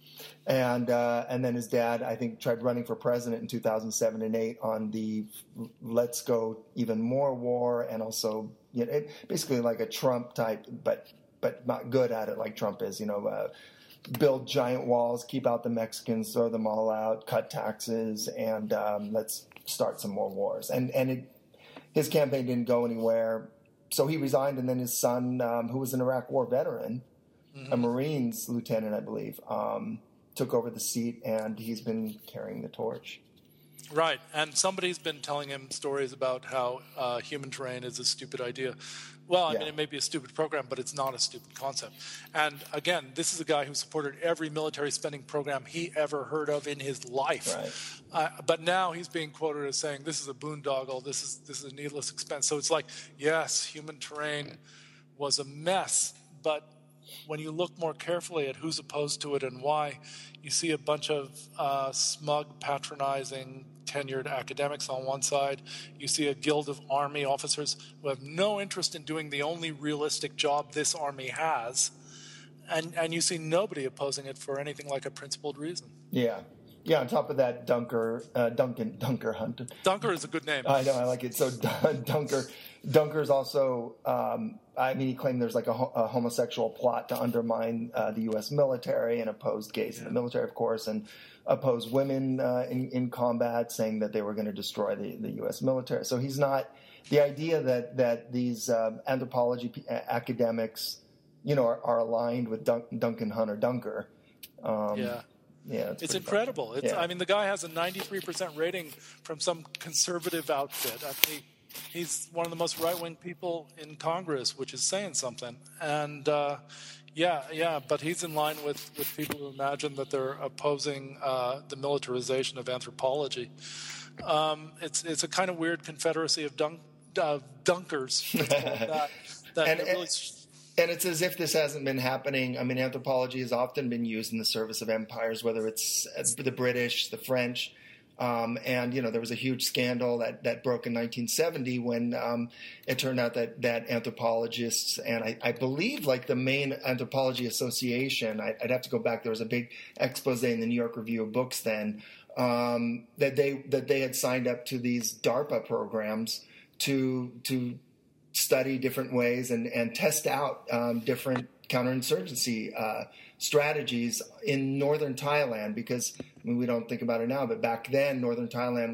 And uh, and then his dad, I think, tried running for president in two thousand seven and eight on the let's go even more war, and also, you know, it, basically like a Trump type, but but not good at it like Trump is. You know, uh, build giant walls, keep out the Mexicans, throw them all out, cut taxes, and um, let's start some more wars. And and it, his campaign didn't go anywhere, so he resigned. And then his son, um, who was an Iraq War veteran, mm-hmm. a Marines lieutenant, I believe, Um, took over the seat, and he's been carrying the torch. Right, and somebody's been telling him stories about how uh, human terrain is a stupid idea. Well, I yeah. mean, it may be a stupid program, but it's not a stupid concept. And again, this is a guy who supported every military spending program he ever heard of in his life. Right. Uh, but now he's being quoted as saying, this is a boondoggle, this is, this is a needless expense. So it's like, yes, human terrain was a mess, but when you look more carefully at who's opposed to it and why, you see a bunch of uh, smug, patronizing, tenured academics on one side. You see a guild of army officers who have no interest in doing the only realistic job this army has. And, and you see nobody opposing it for anything like a principled reason. Yeah. Yeah, on top of that, Dunker, uh, Duncan, Dunker Hunter. Dunker is a good name. I know, I like it. So Dunker, Dunker's also, um, I mean, he claimed there's like a, a homosexual plot to undermine uh, the U S military and oppose gays yeah. in the military, of course, and oppose women uh, in, in combat, saying that they were going to destroy the, the U S military. So he's not, the idea that, that these um, anthropology p- academics, you know, are, are aligned with Dun- Duncan Hunter Dunker. Um, yeah. Yeah, it's, it's incredible. It's, yeah. I mean, the guy has a ninety-three percent rating from some conservative outfit. I mean, he, he's one of the most right-wing people in Congress, which is saying something. And uh, yeah, yeah, but he's in line with, with people who imagine that they're opposing uh, the militarization of anthropology. Um, it's it's a kind of weird confederacy of dunk, uh, dunkers. that, that and, really. And, And it's as if this hasn't been happening. I mean, anthropology has often been used in the service of empires, whether it's the British, the French. Um, and, you know, there was a huge scandal that, that broke in nineteen seventy when um, it turned out that, that anthropologists, and I, I believe like the main anthropology association, I, I'd have to go back, there was a big expose in the New York Review of Books then, um, that they that they had signed up to these DARPA programs to to study different ways and, and test out um, different counterinsurgency uh, strategies in northern Thailand, because I mean, we don't think about it now, but back then northern Thailand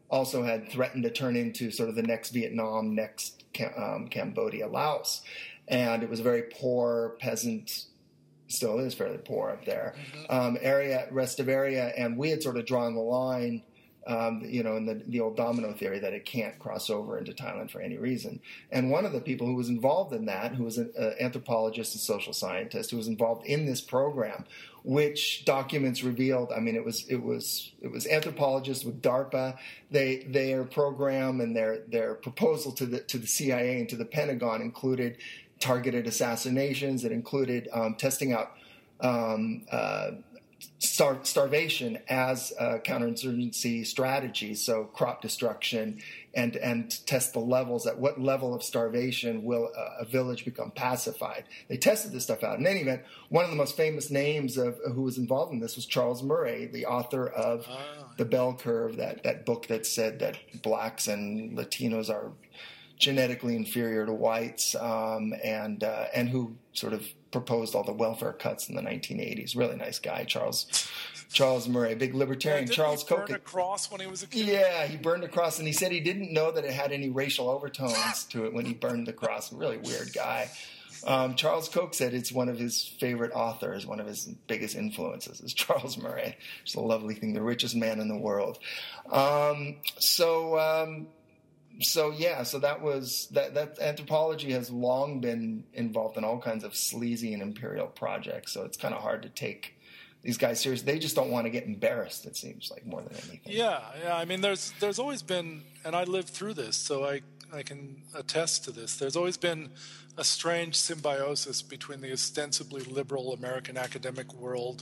also had threatened to turn into sort of the next Vietnam, next um, Cambodia, Laos. And it was a very poor peasant, still is fairly poor up there, mm-hmm. um, area, rest of area. And we had sort of drawn the line, um, you know, in the, the old domino theory that it can't cross over into Thailand for any reason. And one of the people who was involved in that, who was an uh, anthropologist and social scientist, who was involved in this program, which documents revealed, I mean, it was it was it was anthropologists with DARPA. They their program and their their proposal to the to the C I A and to the Pentagon included targeted assassinations. It included um, testing out um, uh, star- starvation as a counterinsurgency strategy, so crop destruction, and and test the levels. At what level of starvation will a, a village become pacified? They tested this stuff out. In any event, one of the most famous names of who was involved in this was Charles Murray, the author of oh. The Bell Curve, that, that book that said that blacks and Latinos are genetically inferior to whites, um, and uh, and who sort of proposed all the welfare cuts in the nineteen eighties. Really nice guy, Charles Charles Murray, big libertarian. Yeah, Charles he burn Koch. a cross when he was a kid? Yeah, he burned a cross, and he said he didn't know that it had any racial overtones to it when he burned the cross. Really weird guy. Um, Charles Koch said it's one of his favorite authors, one of his biggest influences is Charles Murray. It's a lovely thing, the richest man in the world. Um, so. Um, So yeah, so that was that. That anthropology has long been involved in all kinds of sleazy and imperial projects. So it's kind of hard to take these guys serious. They just don't want to get embarrassed. It seems like more than anything. Yeah, yeah. I mean, there's there's always been, and I lived through this, so I I can attest to this. There's always been a strange symbiosis between the ostensibly liberal American academic world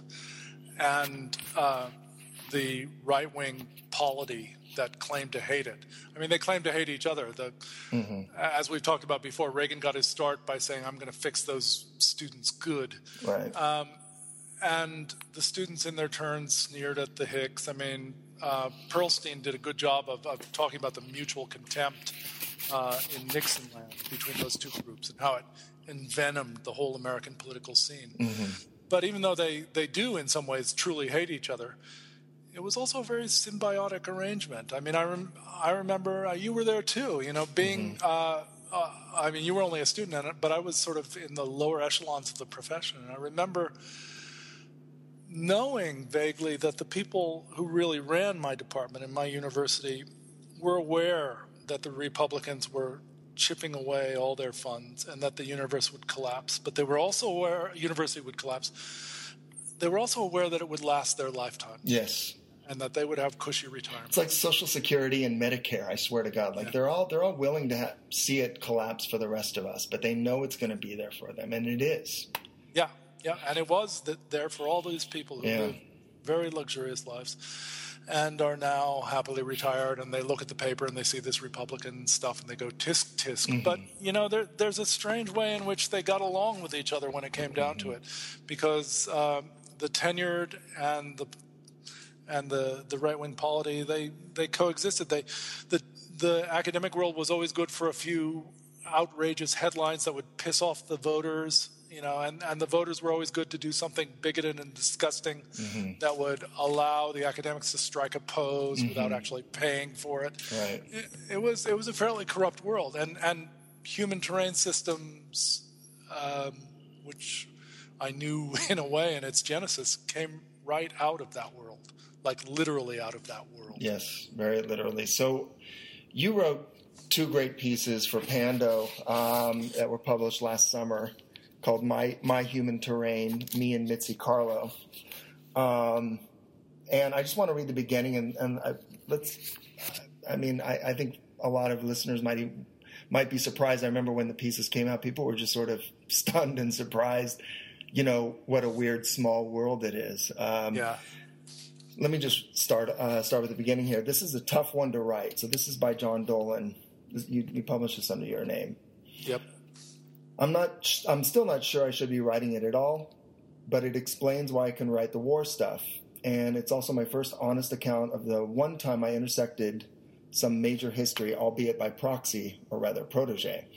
and uh, the right-wing polity that claim to hate it. I mean, they claim to hate each other. The, mm-hmm. As we've talked about before, Reagan got his start by saying, I'm going to fix those students good. Right. Um, and the students in their turn sneered at the Hicks. I mean, uh, Pearlstein did a good job of, of talking about the mutual contempt uh, in Nixon land between those two groups and how it envenomed the whole American political scene. Mm-hmm. But even though they, they do in some ways truly hate each other, it was also a very symbiotic arrangement. I mean, I rem- I remember uh, you were there too. You know, being mm-hmm. uh, uh, I mean, you were only a student in it, but I was sort of in the lower echelons of the profession. And I remember knowing vaguely that the people who really ran my department in my university were aware that the Republicans were chipping away all their funds and that the universe would collapse. But they were also aware university would collapse. They were also aware that it would last their lifetime. Yes. And that they would have cushy retirement. It's like Social Security and Medicare, I swear to God. Like yeah. they're all they're all willing to ha- see it collapse for the rest of us, but they know it's going to be there for them, and it is. Yeah, yeah, and it was th- there for all these people who yeah. live very luxurious lives and are now happily retired, and they look at the paper and they see this Republican stuff and they go tisk tisk. Mm-hmm. But you know, there, there's a strange way in which they got along with each other when it came down mm-hmm. to it, because um, the tenured and the and the, the right-wing polity, they, they coexisted. They, the the academic world was always good for a few outrageous headlines that would piss off the voters, you know, and, and the voters were always good to do something bigoted and disgusting mm-hmm. that would allow the academics to strike a pose mm-hmm. without actually paying for it. Right. It, it was it was a fairly corrupt world, and, and human terrain systems, um, which I knew in a way in its genesis, came right out of that world. Like literally out of that world. Yes, very literally. So you wrote two great pieces for Pando um, that were published last summer called My My Human Terrain, Me and Mitzi Carlo. Um, and I just want to read the beginning and, and I, let's, I mean, I, I think a lot of listeners might might be surprised. I remember when the pieces came out, people were just sort of stunned and surprised, you know, what a weird small world it is. Um, yeah. Let me just start uh, start with the beginning here. This is a tough one to write. So this is by John Dolan. You, you published this under your name. Yep. I'm not. I'm still not sure I should be writing it at all, but it explains why I can write the war stuff, and it's also my first honest account of the one time I intersected some major history, albeit by proxy, or rather protege.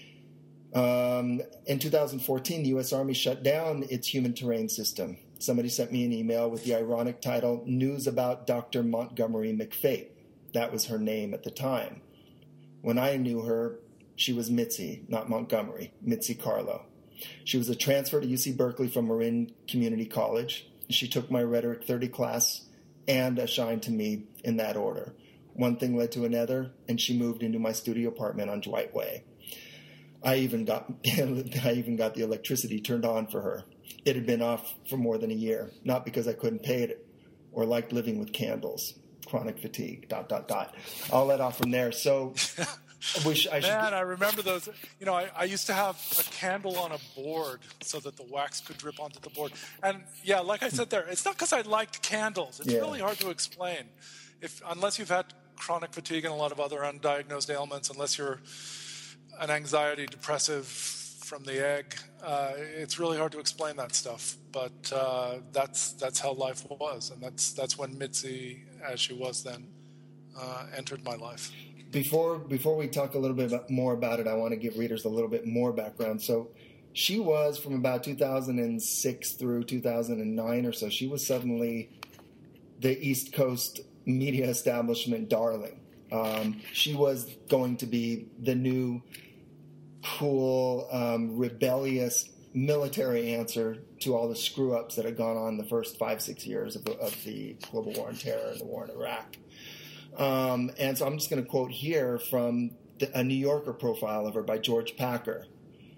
Um, in two thousand fourteen, the U S Army shut down its human terrain system. Somebody sent me an email with the ironic title, News About Doctor Montgomery McFate. that was her name at the time. When I knew her, she was Mitzi, not Montgomery, Mitzi Carlo. She was a transfer to U C Berkeley from Marin Community College. She took my Rhetoric thirty class and assigned to me in that order. One thing led to another, and she moved into my studio apartment on Dwight Way. I even got I even got the electricity turned on for her. It had been off for more than a year, not because I couldn't pay it or liked living with candles. Chronic fatigue, dot, dot, dot. I'll let off from there. So I wish I should... Man, I remember those. You know, I, I used to have a candle on a board so that the wax could drip onto the board. And, yeah, like I said there, it's not because I liked candles. It's yeah. really hard to explain. If Unless you've had chronic fatigue and a lot of other undiagnosed ailments, unless you're an anxiety depressive from the egg, uh, it's really hard to explain that stuff. But uh, that's that's how life was, and that's that's when Mitzi, as she was then, uh, entered my life. Before before we talk a little bit about, more about it, I want to give readers a little bit more background. So she was, from about two thousand six through two thousand nine or so, she was suddenly the East Coast media establishment darling. Um, she was going to be the new cool, um, rebellious military answer to all the screw-ups that had gone on the first five, six years of the, of the global war on terror and the war in Iraq. Um, and so I'm just going to quote here from the, a New Yorker profile of her by George Packer.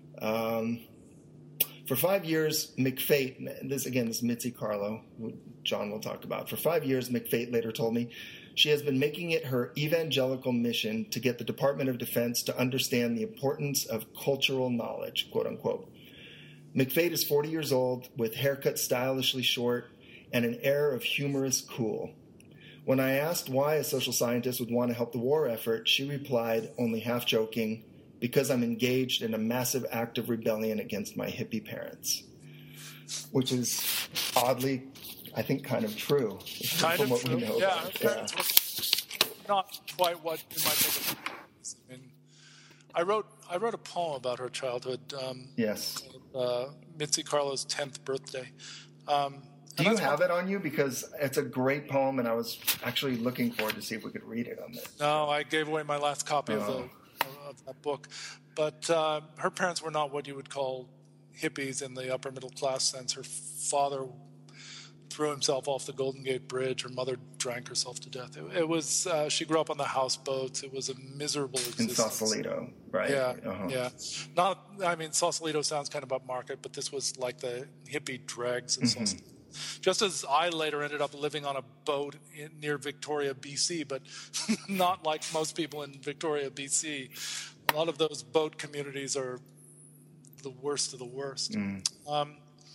Um, for five years, McFate, this again, this is Mitzi Carlo, who John will talk about. For five years, McFate later told me, she has been making it her evangelical mission to get the Department of Defense to understand the importance of cultural knowledge, quote unquote. McFate is forty years old, with haircut stylishly short and an air of humorous cool. When I asked why a social scientist would want to help the war effort, she replied, only half joking, because I'm engaged in a massive act of rebellion against my hippie parents. Which is oddly, I think, kind of true. Kind from of what true. we know Yeah, about it. yeah. Not quite what you might think of. I mean, I wrote I wrote a poem about her childhood. Um, yes. Uh, Mitzi Carlo's tenth birthday. Um, Do you have it on you? Because it's a great poem, and I was actually looking forward to see if we could read it on this. No, I gave away my last copy oh. of the of that book. But uh, her parents were not what you would call hippies in the upper middle class sense. Her father threw himself off the Golden Gate Bridge. Her mother drank herself to death. It, it was uh, she grew up on the houseboats. It was a miserable existence. In Sausalito, right? Yeah, uh-huh. yeah. Not, I mean, Sausalito sounds kind of upmarket, but this was like the hippie dregs in Mm-hmm. Sausalito. Just as I later ended up living on a boat in, near Victoria, B C, but not like most people in Victoria, B C. A lot of those boat communities are the worst of the worst. Mm. Um,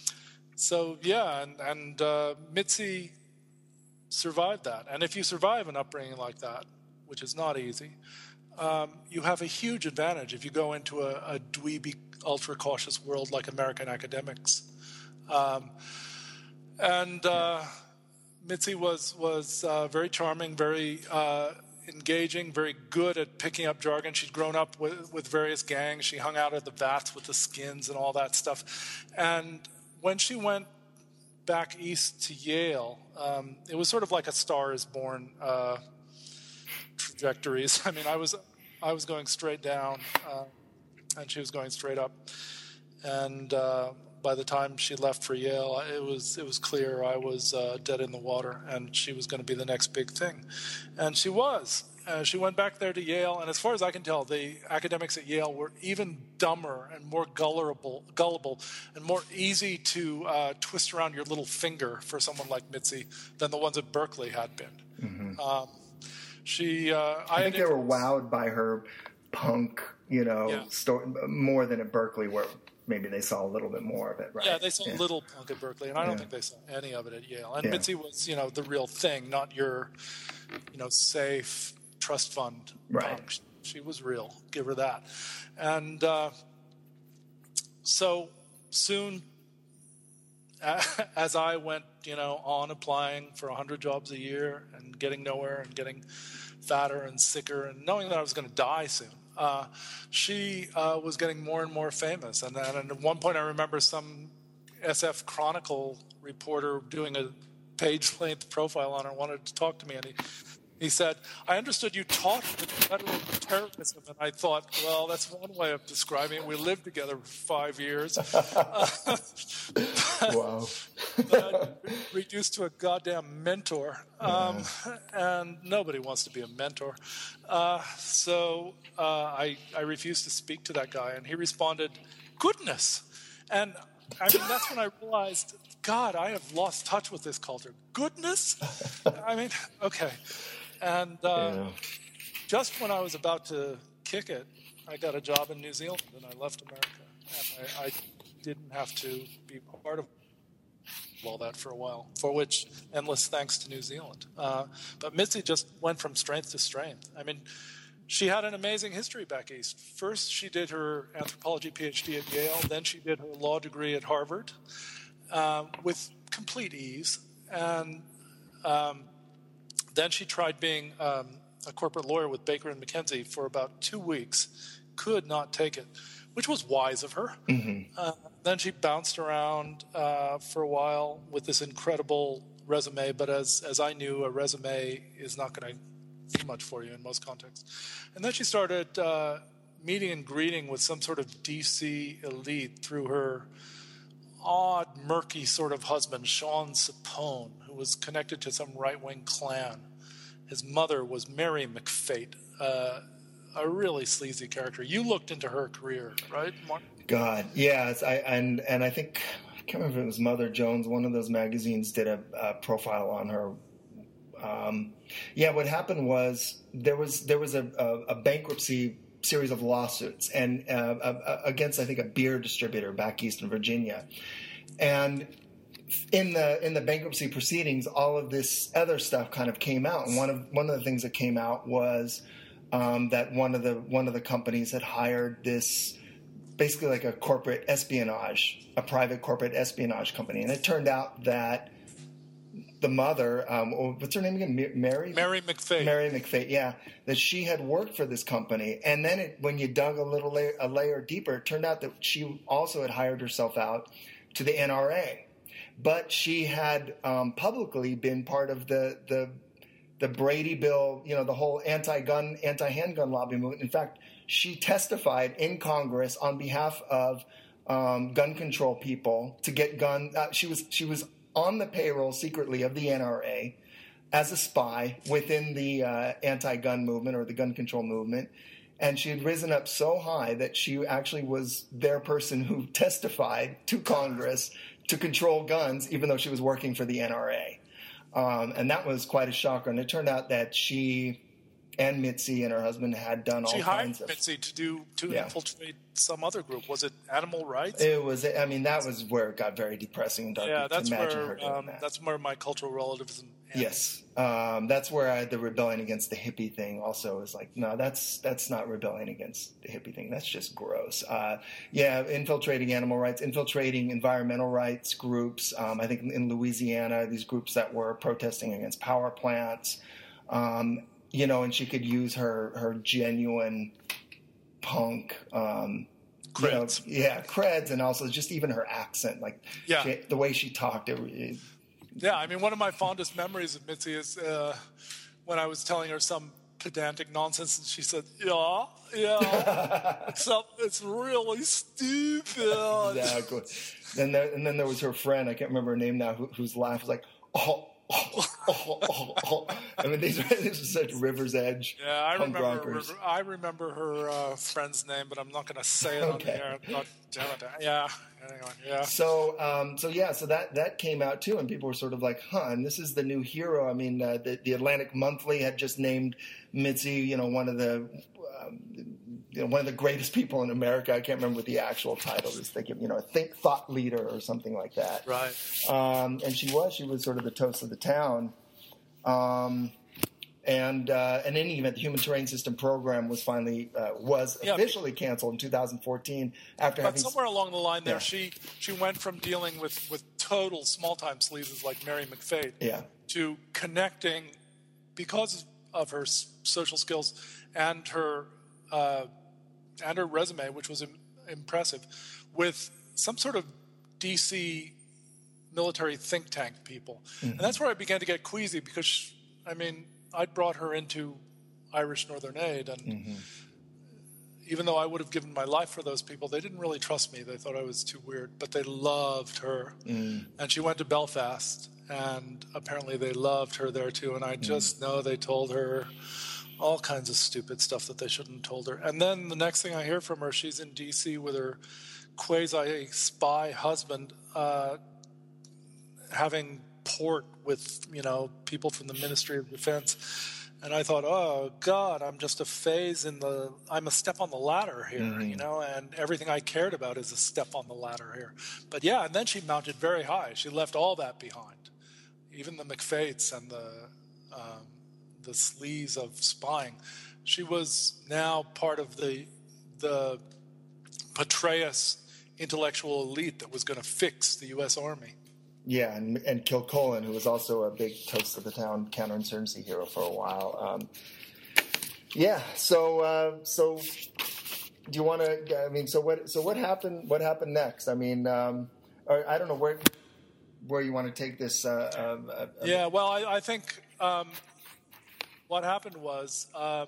so, yeah, and, and uh, Mitzi survived that. And if you survive an upbringing like that, which is not easy, um, you have a huge advantage if you go into a, a dweeby, ultra-cautious world like American academics. Um, and uh, Mitzi was, was uh, very charming, very uh, engaging, very good at picking up jargon. She'd grown up with, with various gangs. She hung out at the vats with the skins and all that stuff. And when she went back east to Yale, um, it was sort of like a Star is Born uh, trajectories. I mean, I was I was going straight down, uh, and she was going straight up. And uh, by the time she left for Yale, it was it was clear I was uh, dead in the water, and she was going to be the next big thing. And she was. Uh, she went back there to Yale, and as far as I can tell, the academics at Yale were even dumber and more gullible, gullible and more easy to uh, twist around your little finger for someone like Mitzi than the ones at Berkeley had been. Mm-hmm. Um, she, uh, I, I think they were wowed by her punk, you know, yeah. story, more than at Berkeley, where maybe they saw a little bit more of it, right? Yeah, they saw yeah. a little punk at Berkeley, and I don't yeah. think they saw any of it at Yale. And yeah. Mitzi was, you know, the real thing, not your, you know, safe trust fund right. punk. She was real. Give her that. And uh, so soon, as I went, you know, on applying for one hundred jobs a year and getting nowhere and getting fatter and sicker and knowing that I was going to die soon, uh, she uh, was getting more and more famous. And then and at one point I remember some S F Chronicle reporter doing a page-length profile on her, wanted to talk to me, and he He said, "I understood you taught the federal terrorism," and I thought, well, that's one way of describing it. We lived together for five years. uh, Wow. but I'm reduced to a goddamn mentor, um, yeah. and nobody wants to be a mentor. Uh, so uh, I, I refused to speak to that guy, and he responded, "Goodness." And I mean, that's when I realized, God, I have lost touch with this culture. Goodness? I mean, okay. And uh, yeah. just when I was about to kick it, I got a job in New Zealand, and I left America. And I, I didn't have to be part of all that for a while, for which endless thanks to New Zealand. Uh, but Mitzi just went from strength to strength. I mean, she had an amazing history back east. First, she did her anthropology PhD at Yale. Then she did her law degree at Harvard uh, with complete ease. And um, then she tried being um, a corporate lawyer with Baker and McKenzie for about two weeks. Could not take it, which was wise of her. Mm-hmm. Uh, then she bounced around uh, for a while with this incredible resume. But as, as I knew, a resume is not going to do much for you in most contexts. And then she started uh, meeting and greeting with some sort of D C elite through her odd, murky sort of husband, Sean Sapone, who was connected to some right-wing clan. His mother was Mary McFate, uh, a really sleazy character. You looked into her career, right, Mark? God, yes. I and and I think I can't remember if it was Mother Jones. One of those magazines did a, a profile on her. Um, yeah, what happened was there was there was a, a, a bankruptcy series of lawsuits and uh, uh, against I think a beer distributor back east in Virginia, and in the in the bankruptcy proceedings, all of this other stuff kind of came out. And one of one of the things that came out was um, that one of the one of the companies had hired this basically like a corporate espionage, a private corporate espionage company, and it turned out that the mother, um, what's her name again? Mary? Mary McFate. Mary McFate, yeah. That she had worked for this company. And then it, when you dug a little layer, a layer deeper, it turned out that she also had hired herself out to the N R A. But she had um, publicly been part of the, the the Brady Bill, you know, the whole anti-gun, anti-handgun lobby movement. In fact, she testified in Congress on behalf of um, gun control people to get gun. Uh, she was she was. on the payroll secretly of the N R A as a spy within the uh, anti-gun movement or the gun control movement. And she had risen up so high that she actually was their person who testified to Congress to control guns, even though she was working for the N R A. Um, and that was quite a shocker. And it turned out that she and Mitzi and her husband had done all she kinds of... She hired Mitzi to do to yeah. infiltrate some other group. Was it animal rights? It was. I mean, that was where it got very depressing and dark. Yeah, that's to imagine where her doing um, that. that's where my cultural relativism ends. Yes, um, that's where I, the rebellion against the hippie thing also is like, no, that's that's not rebellion against the hippie thing. That's just gross. Uh, yeah, infiltrating animal rights, infiltrating environmental rights groups. Um, I think in Louisiana, these groups that were protesting against power plants. Um, You know, and she could use her, her genuine punk, um, creds. You know, yeah, creds, and also just even her accent, like yeah. she, the way she talked. It, it, yeah, I mean, one of my fondest memories of Mitzi is uh, when I was telling her some pedantic nonsense, and she said, "Yeah, yeah, except it's really stupid." Exactly. And then, and then there was her friend. I can't remember her name now. Who, whose laugh was like, "Oh." Oh, oh, oh, oh. I mean, these are, these are such River's Edge. Yeah, I remember. River, I remember her uh, friend's name, but I'm not going to say it okay. on the air. God damn it! Yeah. Anyway, yeah. So, um, so yeah, so that that came out too, and people were sort of like, "Huh?" And this is the new hero. I mean, uh, the, the Atlantic Monthly had just named Mitzi, you know, one of the. Um, You know, one of the greatest people in America. I can't remember what the actual title is. Thinking, you know, a think thought leader or something like that. Right. Um, and she was. She was sort of the toast of the town. Um, and uh, in any event, the Human Terrain System program was finally uh, was yeah. officially canceled in two thousand fourteen. After but having somewhere along the line there, yeah. she she went from dealing with with total small time sleazes like Mary McFate yeah. to connecting because of her social skills and her. Uh, and her resume, which was im- impressive, with some sort of D C military think tank people. Mm-hmm. And that's where I began to get queasy because, I mean, I'd brought her into Irish Northern Aid, and Mm-hmm. even though I would have given my life for those people, they didn't really trust me. They thought I was too weird, but they loved her. Mm. And she went to Belfast, and apparently they loved her there too. And I just mm. know they told her all kinds of stupid stuff that they shouldn't have told her. And then the next thing I hear from her, she's in D C with her quasi-spy husband, uh, having port with, you know, people from the Ministry of Defense. And I thought, oh, God, I'm just a phase in the, I'm a step on the ladder here, mm-hmm. you know, and everything I cared about is a step on the ladder here. But yeah, and then she mounted very high. She left all that behind, even the McFates and the um, the sleaze of spying. She was now part of the the Petraeus intellectual elite that was going to fix the U S Army. Yeah, and, and Kilcullen, who was also a big toast of the town counterinsurgency hero for a while. Um, yeah, so uh, so do you want to? I mean, so what? So what happened? What happened next? I mean, um, or, I don't know where where you want to take this. Uh, uh, uh, yeah, well, I, I think um, what happened was um,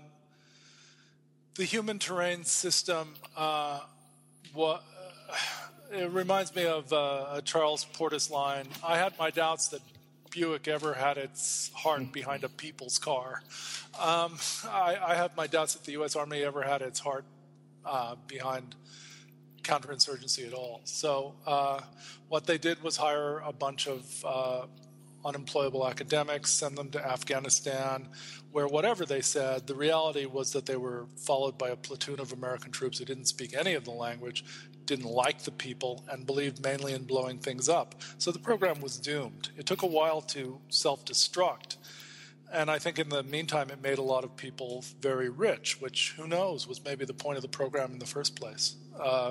the human terrain system. Uh, what It reminds me of uh, a Charles Portis line. I had my doubts that Buick ever had its heart behind a people's car. Um, I, I have my doubts that the U S Army ever had its heart uh, behind counterinsurgency at all. So uh, what they did was hire a bunch of uh, unemployable academics, send them to Afghanistan, where whatever they said, the reality was that they were followed by a platoon of American troops who didn't speak any of the language, didn't like the people, and believed mainly in blowing things up. So the program was doomed. It took a while to self-destruct. And I think in the meantime, it made a lot of people very rich, which, who knows, was maybe the point of the program in the first place. Uh,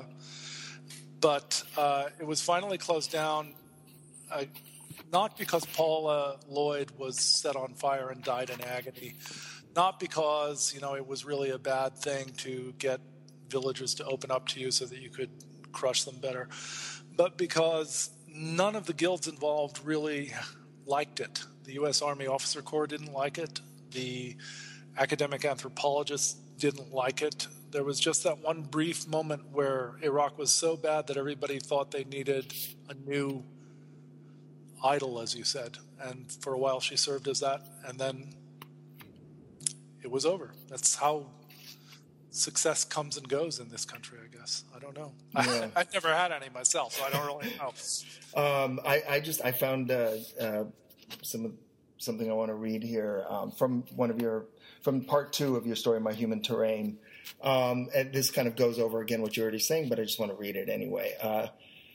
but uh, it was finally closed down, uh, not because Paula Lloyd was set on fire and died in agony, not because, you know, it was really a bad thing to get villages to open up to you so that you could crush them better, but because none of the guilds involved really liked it. The U S Army Officer Corps didn't like it. The academic anthropologists didn't like it. There was just that one brief moment where Iraq was so bad that everybody thought they needed a new idol, as you said. And for a while she served as that, and then it was over. That's how success comes and goes in this country, I guess. I don't know. Yeah. I, I've never had any myself, so I don't really know. Um, I, I just I found uh, uh, some something I want to read here um, from one of your from part two of your story, My Human Terrain. Um, and this kind of goes over again what you're already saying, but I just want to read it anyway. Uh,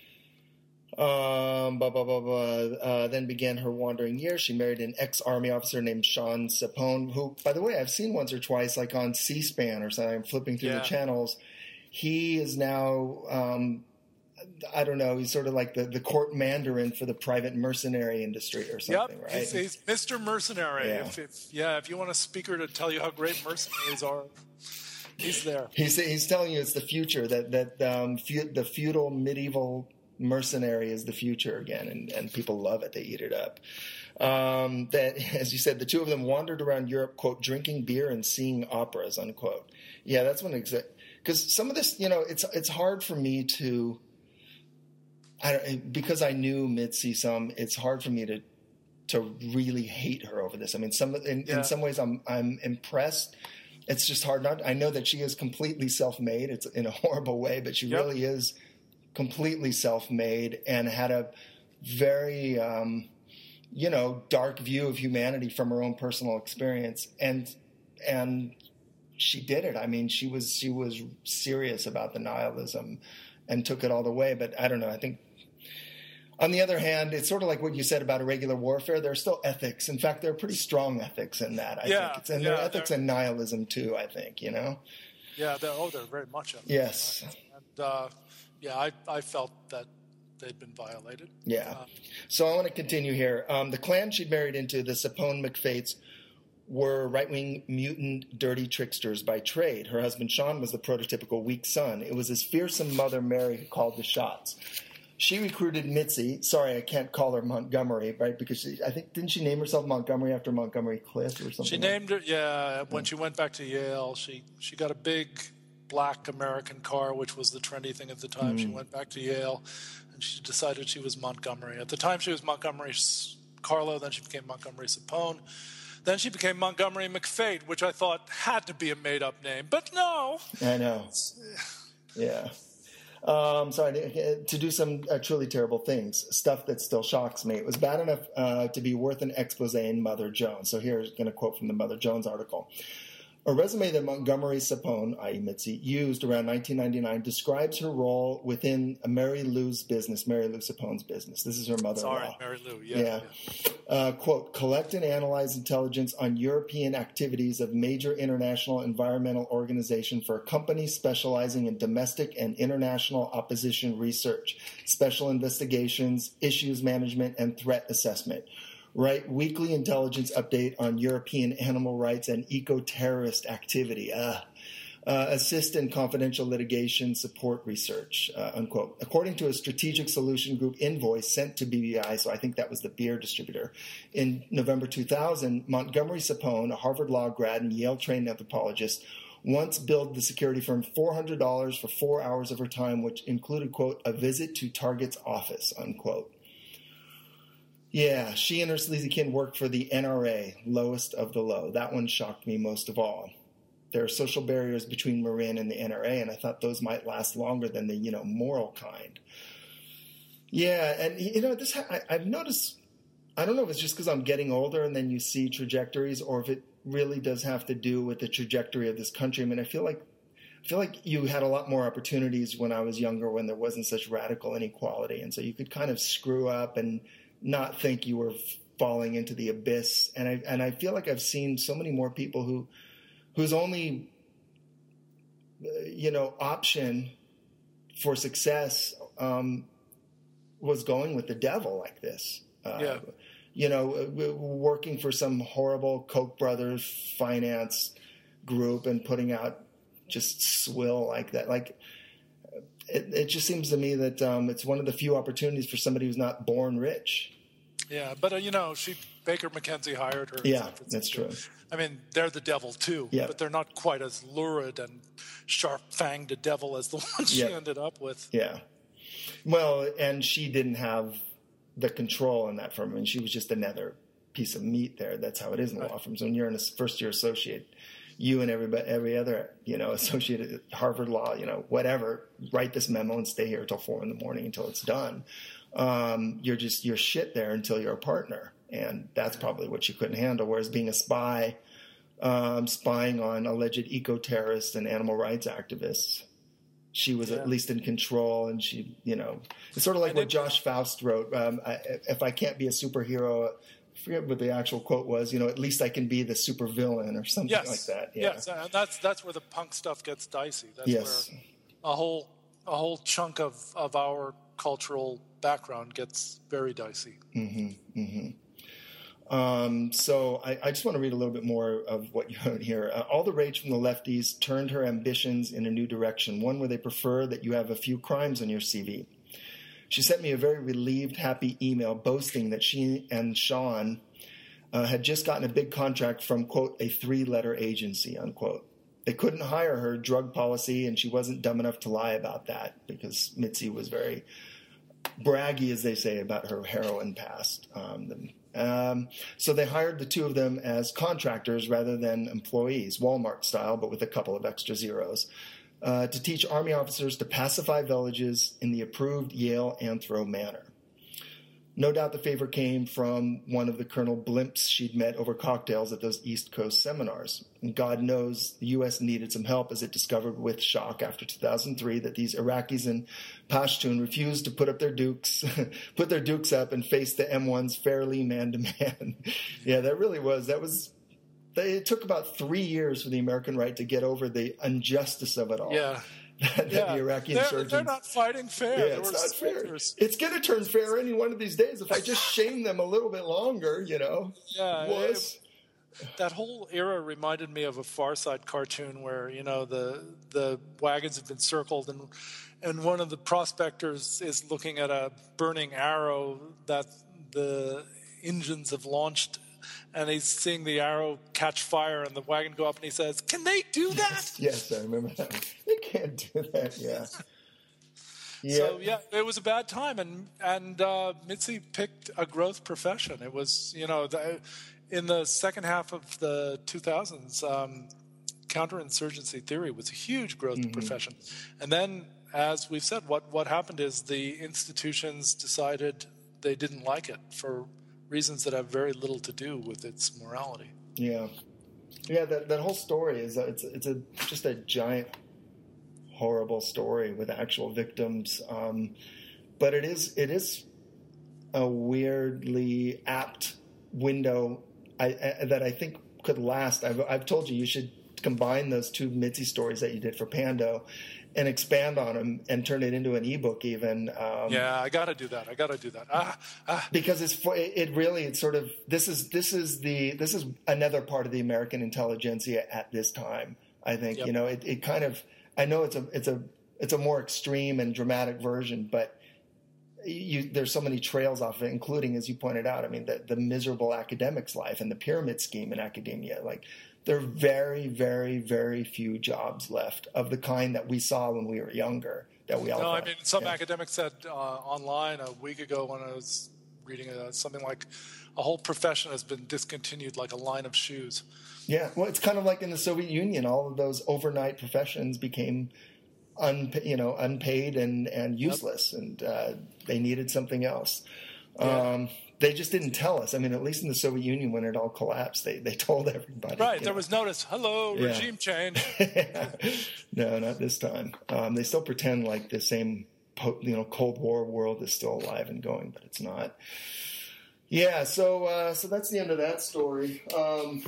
Um, blah, blah, blah, blah. Uh, then began her wandering years. She married an ex-army officer named Sean Sapone, who, by the way, I've seen once or twice, like on C-SPAN or something. I'm flipping through yeah. the channels. He is now, um, I don't know, he's sort of like the, the court mandarin for the private mercenary industry or something, yep. right? He's, he's Mister Mercenary. Yeah. If, if, yeah, if you want a speaker to tell you how great mercenaries are, he's there. He's, he's telling you it's the future, that, that um, fe- the feudal medieval mercenary is the future again, and, and people love it. They eat it up. Um, that, as you said, the two of them wandered around Europe, quote, drinking beer and seeing operas, unquote. Yeah, that's when it, because some of this, you know, it's it's hard for me to, I don't, because I knew Mitzi some, it's hard for me to to really hate her over this. I mean, some in, yeah. in some ways, I'm I'm impressed. It's just hard not. I know that she is completely self-made. It's in a horrible way, but she yep. really is completely self-made and had a very, um, you know, dark view of humanity from her own personal experience. And, and she did it. I mean, she was, she was serious about the nihilism and took it all the way. But I don't know. I think on the other hand, it's sort of like what you said about irregular warfare. There's still ethics. In fact, there are pretty strong ethics in that. I yeah, think it's, and yeah, there are ethics in nihilism too, I think, you know? Yeah. They're, oh, they're very much of it. Yes. And, uh, Yeah, I, I felt that they'd been violated. Yeah. Uh, so I want to continue here. Um, the clan she'd married into, the Sapone McFates, were right-wing, mutant, dirty tricksters by trade. Her husband, Sean, was the prototypical weak son. It was his fearsome mother, Mary, who called the shots. she recruited Mitzi. Sorry, I can't call her Montgomery, right? Because she, I think, didn't she name herself Montgomery after Montgomery Clift or something? She named her, yeah. When she went back to Yale, she, she got a big black American car, which was the trendy thing at the time. Mm. She went back to Yale, and she decided she was Montgomery. At the time, she was Montgomery Carlo. Then she became Montgomery Sapone. Then she became Montgomery McFate, which I thought had to be a made-up name. But no. I know. Yeah. Um, sorry, to do some uh, truly terrible things, stuff that still shocks me. It was bad enough uh, to be worth an expose in Mother Jones. So here's going to quote from the Mother Jones article. A resume that Montgomery Sapone, that is. Mitzi, used around nineteen ninety-nine describes her role within Mary Lou's business, Mary Lou Sapone's business. This is her mother-in-law. Sorry, Mary Lou, yeah. yeah. yeah. Uh, quote, collect and analyze intelligence on European activities of major international environmental organization for a company specializing in domestic and international opposition research, special investigations, issues management, and threat assessment. Write weekly intelligence update on European animal rights and eco-terrorist activity. Uh, uh, assist in confidential litigation, support research, uh, unquote. According to a strategic solution group invoice sent to B B I, so I think that was the beer distributor, in November two thousand, Montgomery Sapone, a Harvard Law grad and Yale-trained anthropologist, once billed the security firm four hundred dollars for four hours of her time, which included, quote, a visit to Target's office, unquote. Yeah, she and her sleazy kin worked for the N R A, lowest of the low. That one shocked me most of all. There are social barriers between Marin and the N R A, and I thought those might last longer than the, you know, moral kind. Yeah, and, you know, this I, I've noticed, I don't know if it's just because I'm getting older and then you see trajectories, or if it really does have to do with the trajectory of this country. I mean, I feel like I feel like you had a lot more opportunities when I was younger, when there wasn't such radical inequality, and so you could kind of screw up and not think you were falling into the abyss. And I and I feel like I've seen so many more people who whose only you know option for success um, was going with the devil like this. Uh, yeah. You know, working for some horrible Koch brothers finance group and putting out just swill like that. Like It, it just seems to me that um, it's one of the few opportunities for somebody who's not born rich. Yeah, but, uh, you know, she Baker McKenzie hired her. Yeah, that's true. I mean, they're the devil, too, yeah. but they're not quite as lurid and sharp-fanged a devil as the one she yeah. ended up with. Yeah. Well, and she didn't have the control in that firm. I mean, she was just another piece of meat there. That's how it is in right. law firms. When you're in a first-year associate, you and everybody, every other, you know, associate at Harvard Law, you know, whatever, write this memo and stay here till four in the morning until it's done. Um, you're just, you're shit there until you're a partner. And that's probably what you couldn't handle. Whereas being a spy, um, spying on alleged eco-terrorists and animal rights activists, she was yeah. at least in control. And she, you know, it's sort of like and what it, Josh Faust wrote. Um, I, if I can't be a superhero, I forget what the actual quote was, you know, at least I can be the super villain or something yes. like that. Yeah. Yes, and that's that's where the punk stuff gets dicey. That's yes. where a whole a whole chunk of, of our cultural background gets very dicey. Mm-hmm, mm-hmm. Um, so I, I just want to read a little bit more of what you wrote here. Uh, all the rage from the lefties turned her ambitions in a new direction, one where they prefer that you have a few crimes on your C V. She sent me a very relieved, happy email boasting that she and Sean uh, had just gotten a big contract from, quote, a three-letter agency, unquote. They couldn't hire her drug policy, and she wasn't dumb enough to lie about that because Mitzi was very braggy, as they say, about her heroin past. Um, um, so they hired the two of them as contractors rather than employees, Walmart style, but with a couple of extra zeros. Uh, to teach Army officers to pacify villages in the approved Yale Anthro manner. No doubt the favor came from one of the Colonel Blimps she'd met over cocktails at those East Coast seminars. And God knows the U S needed some help as it discovered with shock after two thousand three that these Iraqis in Pashtun refused to put up their dukes, put their dukes up and face the M ones fairly man to man. Yeah, that really was, that was... It took about three years for the American right to get over the injustice of it all. Yeah. that yeah. the Iraqi they're, insurgents... They're not fighting fair. Yeah, it's not fair. It's going to turn fair any one of these days if I just shame them a little bit longer, you know. Yeah. Was. that whole era reminded me of a Far Side cartoon where, you know, the the wagons have been circled and and one of the prospectors is looking at a burning arrow that the engines have launched, and he's seeing the arrow catch fire and the wagon go up, and he says, "Can they do that?" Yes, yes, I remember that. They can't do that, yeah. Yeah. So, yeah, it was a bad time, and and uh, Mitzi picked a growth profession. It was, you know, the, in the second half of the two thousands, um, counterinsurgency theory was a huge growth mm-hmm. profession. And then, as we've said, what, what happened is the institutions decided they didn't like it for reasons that have very little to do with its morality. Yeah. Yeah, that, that whole story is, a, it's, it's a just a giant horrible story with actual victims, um, but it is it is a weirdly apt window I, I, that I think could last. I've, I've told you you should combine those two Mitzi stories that you did for Pando and expand on them and turn it into an ebook even. Um, yeah, I got to do that. I got to do that. Ah, ah. Because it's it really it's sort of this is this is the this is another part of the American intelligentsia at this time. I think yep. you know it, it kind of. I know it's a it's a it's a more extreme and dramatic version, but you, there's so many trails off of it, including, as you pointed out, I mean, the, the miserable academic's life and the pyramid scheme in academia. Like, there are very, very, very few jobs left of the kind that we saw when we were younger. That we all. No, thought. I mean, some yeah. academics said uh, online a week ago when I was reading uh, something like a whole profession has been discontinued, like a line of shoes. Yeah, well, it's kind of like in the Soviet Union. All of those overnight professions became, un, you know, unpaid and, and useless, yep. and uh, they needed something else. Yeah. Um, they just didn't tell us. I mean, at least in the Soviet Union, when it all collapsed, they, they told everybody. Right, there know. was notice. Hello, yeah. regime change. No, not this time. Um, they still pretend like the same, you know, Cold War world is still alive and going, but it's not. Yeah, so uh, so that's the end of that story. Um,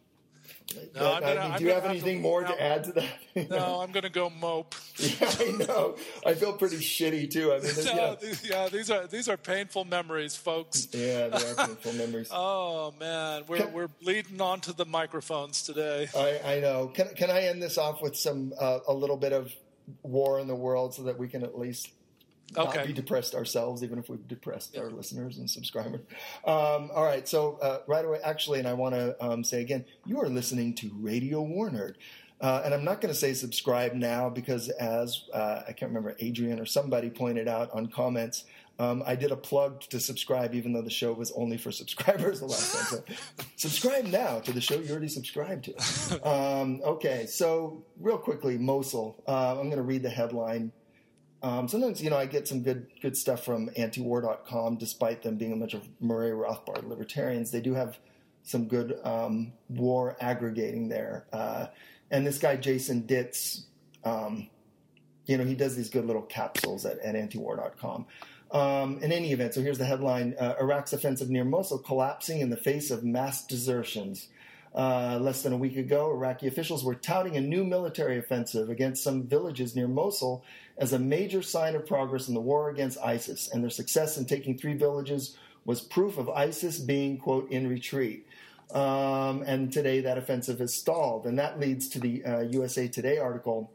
No, I'm gonna, I mean, I'm do you have have anything to, more no, to add to that? No, I'm going to go mope. Yeah, I know. I feel pretty shitty too. I mean, no, yeah. These, yeah, these are these are painful memories, folks. Yeah, they are painful memories. Oh man, we're can, we're bleeding onto the microphones today. I, I know. Can can I end this off with some uh, a little bit of war in the world so that we can at least not okay. be depressed ourselves, even if we've depressed yeah. our listeners and subscribers. Um, all right, so uh, right away, actually, and I want to um, say again, you are listening to Radio War Nerd. Uh, and I'm not going to say subscribe now because as uh, I can't remember, Adrian or somebody pointed out on comments, um, I did a plug to subscribe even though the show was only for subscribers the last time. So subscribe now to the show you already subscribed to. Um, okay, so real quickly, Mosul. Uh, I'm going to read the headline. Um, sometimes, you know, I get some good good stuff from antiwar dot com, despite them being a bunch of Murray Rothbard libertarians. They do have some good um, war aggregating there. Uh, and this guy, Jason Ditz, um, you know, he does these good little capsules at, at antiwar dot com. Um, in any event, so here's the headline. Uh, Iraq's offensive near Mosul collapsing in the face of mass desertions. Uh, less than a week ago, Iraqi officials were touting a new military offensive against some villages near Mosul as a major sign of progress in the war against ISIS, and their success in taking three villages was proof of ISIS being, quote, in retreat. Um, and today that offensive has stalled, and that leads to the uh, U S A Today article,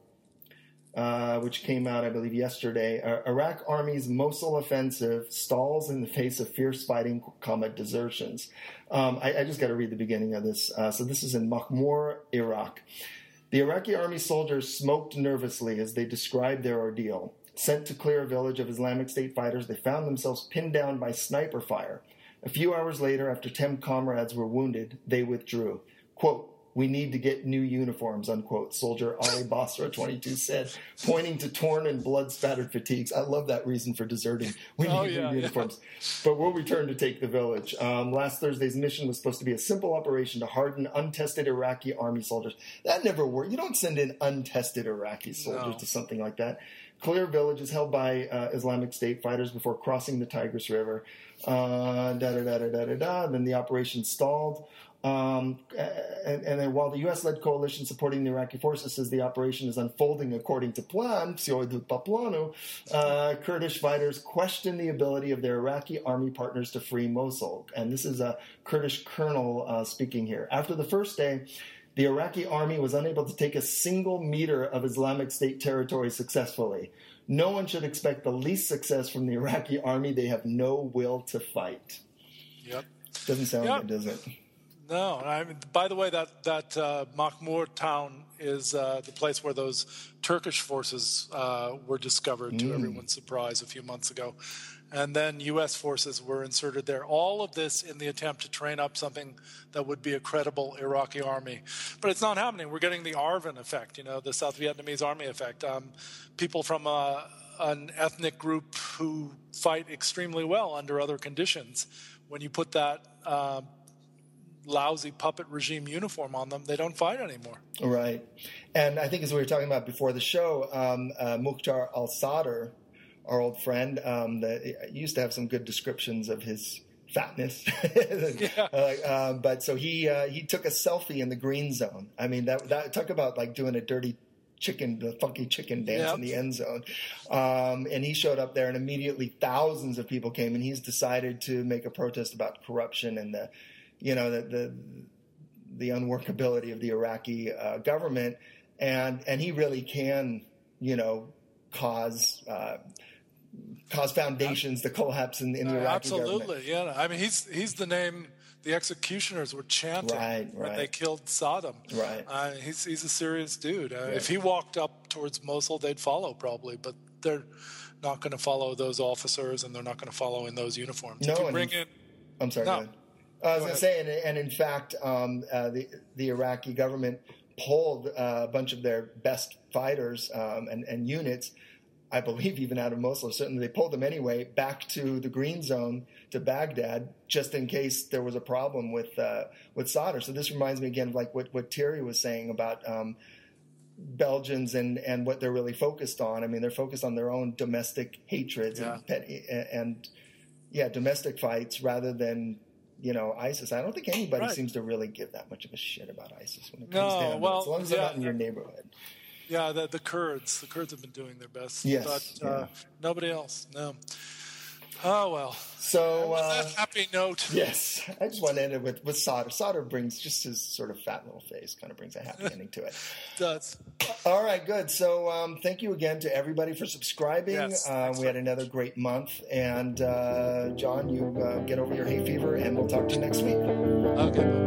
uh, which came out, I believe, yesterday. Uh, Iraq Army's Mosul offensive stalls in the face of fierce fighting, comma, desertions. Um, I, I just got to read the beginning of this. Uh, so this is in Mahmour, Iraq. The Iraqi army soldiers smoked nervously as they described their ordeal. Sent to clear a village of Islamic State fighters, they found themselves pinned down by sniper fire. A few hours later, after ten comrades were wounded, they withdrew. Quote, "We need to get new uniforms," unquote, soldier Ali Basra, twenty-two, said, pointing to torn and blood-spattered fatigues. I love that reason for deserting. We need oh, new yeah, uniforms. Yeah. But we'll return to take the village. Um, last Thursday's mission was supposed to be a simple operation to harden untested Iraqi army soldiers. That never worked. You don't send in untested Iraqi soldiers no. to something like that. Clear villages held by uh, Islamic State fighters before crossing the Tigris River. Uh, da da da da da da da. Then the operation stalled. Um, and, and then while the U S-led coalition supporting the Iraqi forces says the operation is unfolding according to plan, uh, Kurdish fighters question the ability of their Iraqi army partners to free Mosul. And this is a Kurdish colonel uh, speaking here. After the first day, the Iraqi army was unable to take a single meter of Islamic State territory successfully. No one should expect the least success from the Iraqi army. They have no will to fight. Yep. Doesn't sound yep. good, does it? No. I mean, by the way, that that uh, Mahmur town is uh, the place where those Turkish forces uh, were discovered, to mm. everyone's surprise, a few months ago. And then U S forces were inserted there. All of this in the attempt to train up something that would be a credible Iraqi army. But it's not happening. We're getting the ARVN effect, you know, the South Vietnamese army effect. Um, people from uh, an ethnic group who fight extremely well under other conditions, when you put that uh, lousy puppet regime uniform on them, they don't fight anymore. Right. And I think as we were talking about before the show, um, uh, Mukhtar al-Sadr, our old friend, um, the, used to have some good descriptions of his fatness. yeah. uh, uh, but so he uh, he took a selfie in the green zone. I mean, that that talk about like doing a dirty chicken, the funky chicken dance yep. in the end zone. Um, and he showed up there, and immediately thousands of people came. And he's decided to make a protest about corruption and the, you know, the the, the unworkability of the Iraqi uh, government. And and he really can, you know, cause. Uh, cause foundations to collapse in, in the Iraqi Absolutely, government. yeah. I mean, he's he's the name the executioners were chanting right, when right. they killed Saddam. Right. Uh, he's he's a serious dude. Uh, right. If he walked up towards Mosul, they'd follow probably, but they're not going to follow those officers, and they're not going to follow in those uniforms. No, if you bring in, in, I'm sorry. No. Go ahead. I was going to say, and, and in fact, um, uh, the the Iraqi government pulled uh, a bunch of their best fighters um, and, and units. I believe even out of Mosul, certainly they pulled them anyway, back to the green zone, to Baghdad, just in case there was a problem with uh, with Sadr. So this reminds me again of like what, what Thierry was saying about um, Belgians and, and what they're really focused on. I mean, they're focused on their own domestic hatreds yeah. and, petty, and, yeah, domestic fights rather than, you know, ISIS. I don't think anybody right. seems to really give that much of a shit about ISIS when it comes no, down well, to it, as long as yeah, they're not in your neighborhood. Yeah, the, the Kurds. The Kurds have been doing their best. Yes, but uh, yeah. nobody else. No. Oh, well. So, on uh, that happy note. Yes. I just want to end it with, with Sadr. Sadr brings just his sort of fat little face, kind of brings a happy ending to it. It does. All right, good. So um, thank you again to everybody for subscribing. Yes, uh, we had another great month. And, uh, John, you uh, get over your hay fever, and we'll talk to you next week. Okay.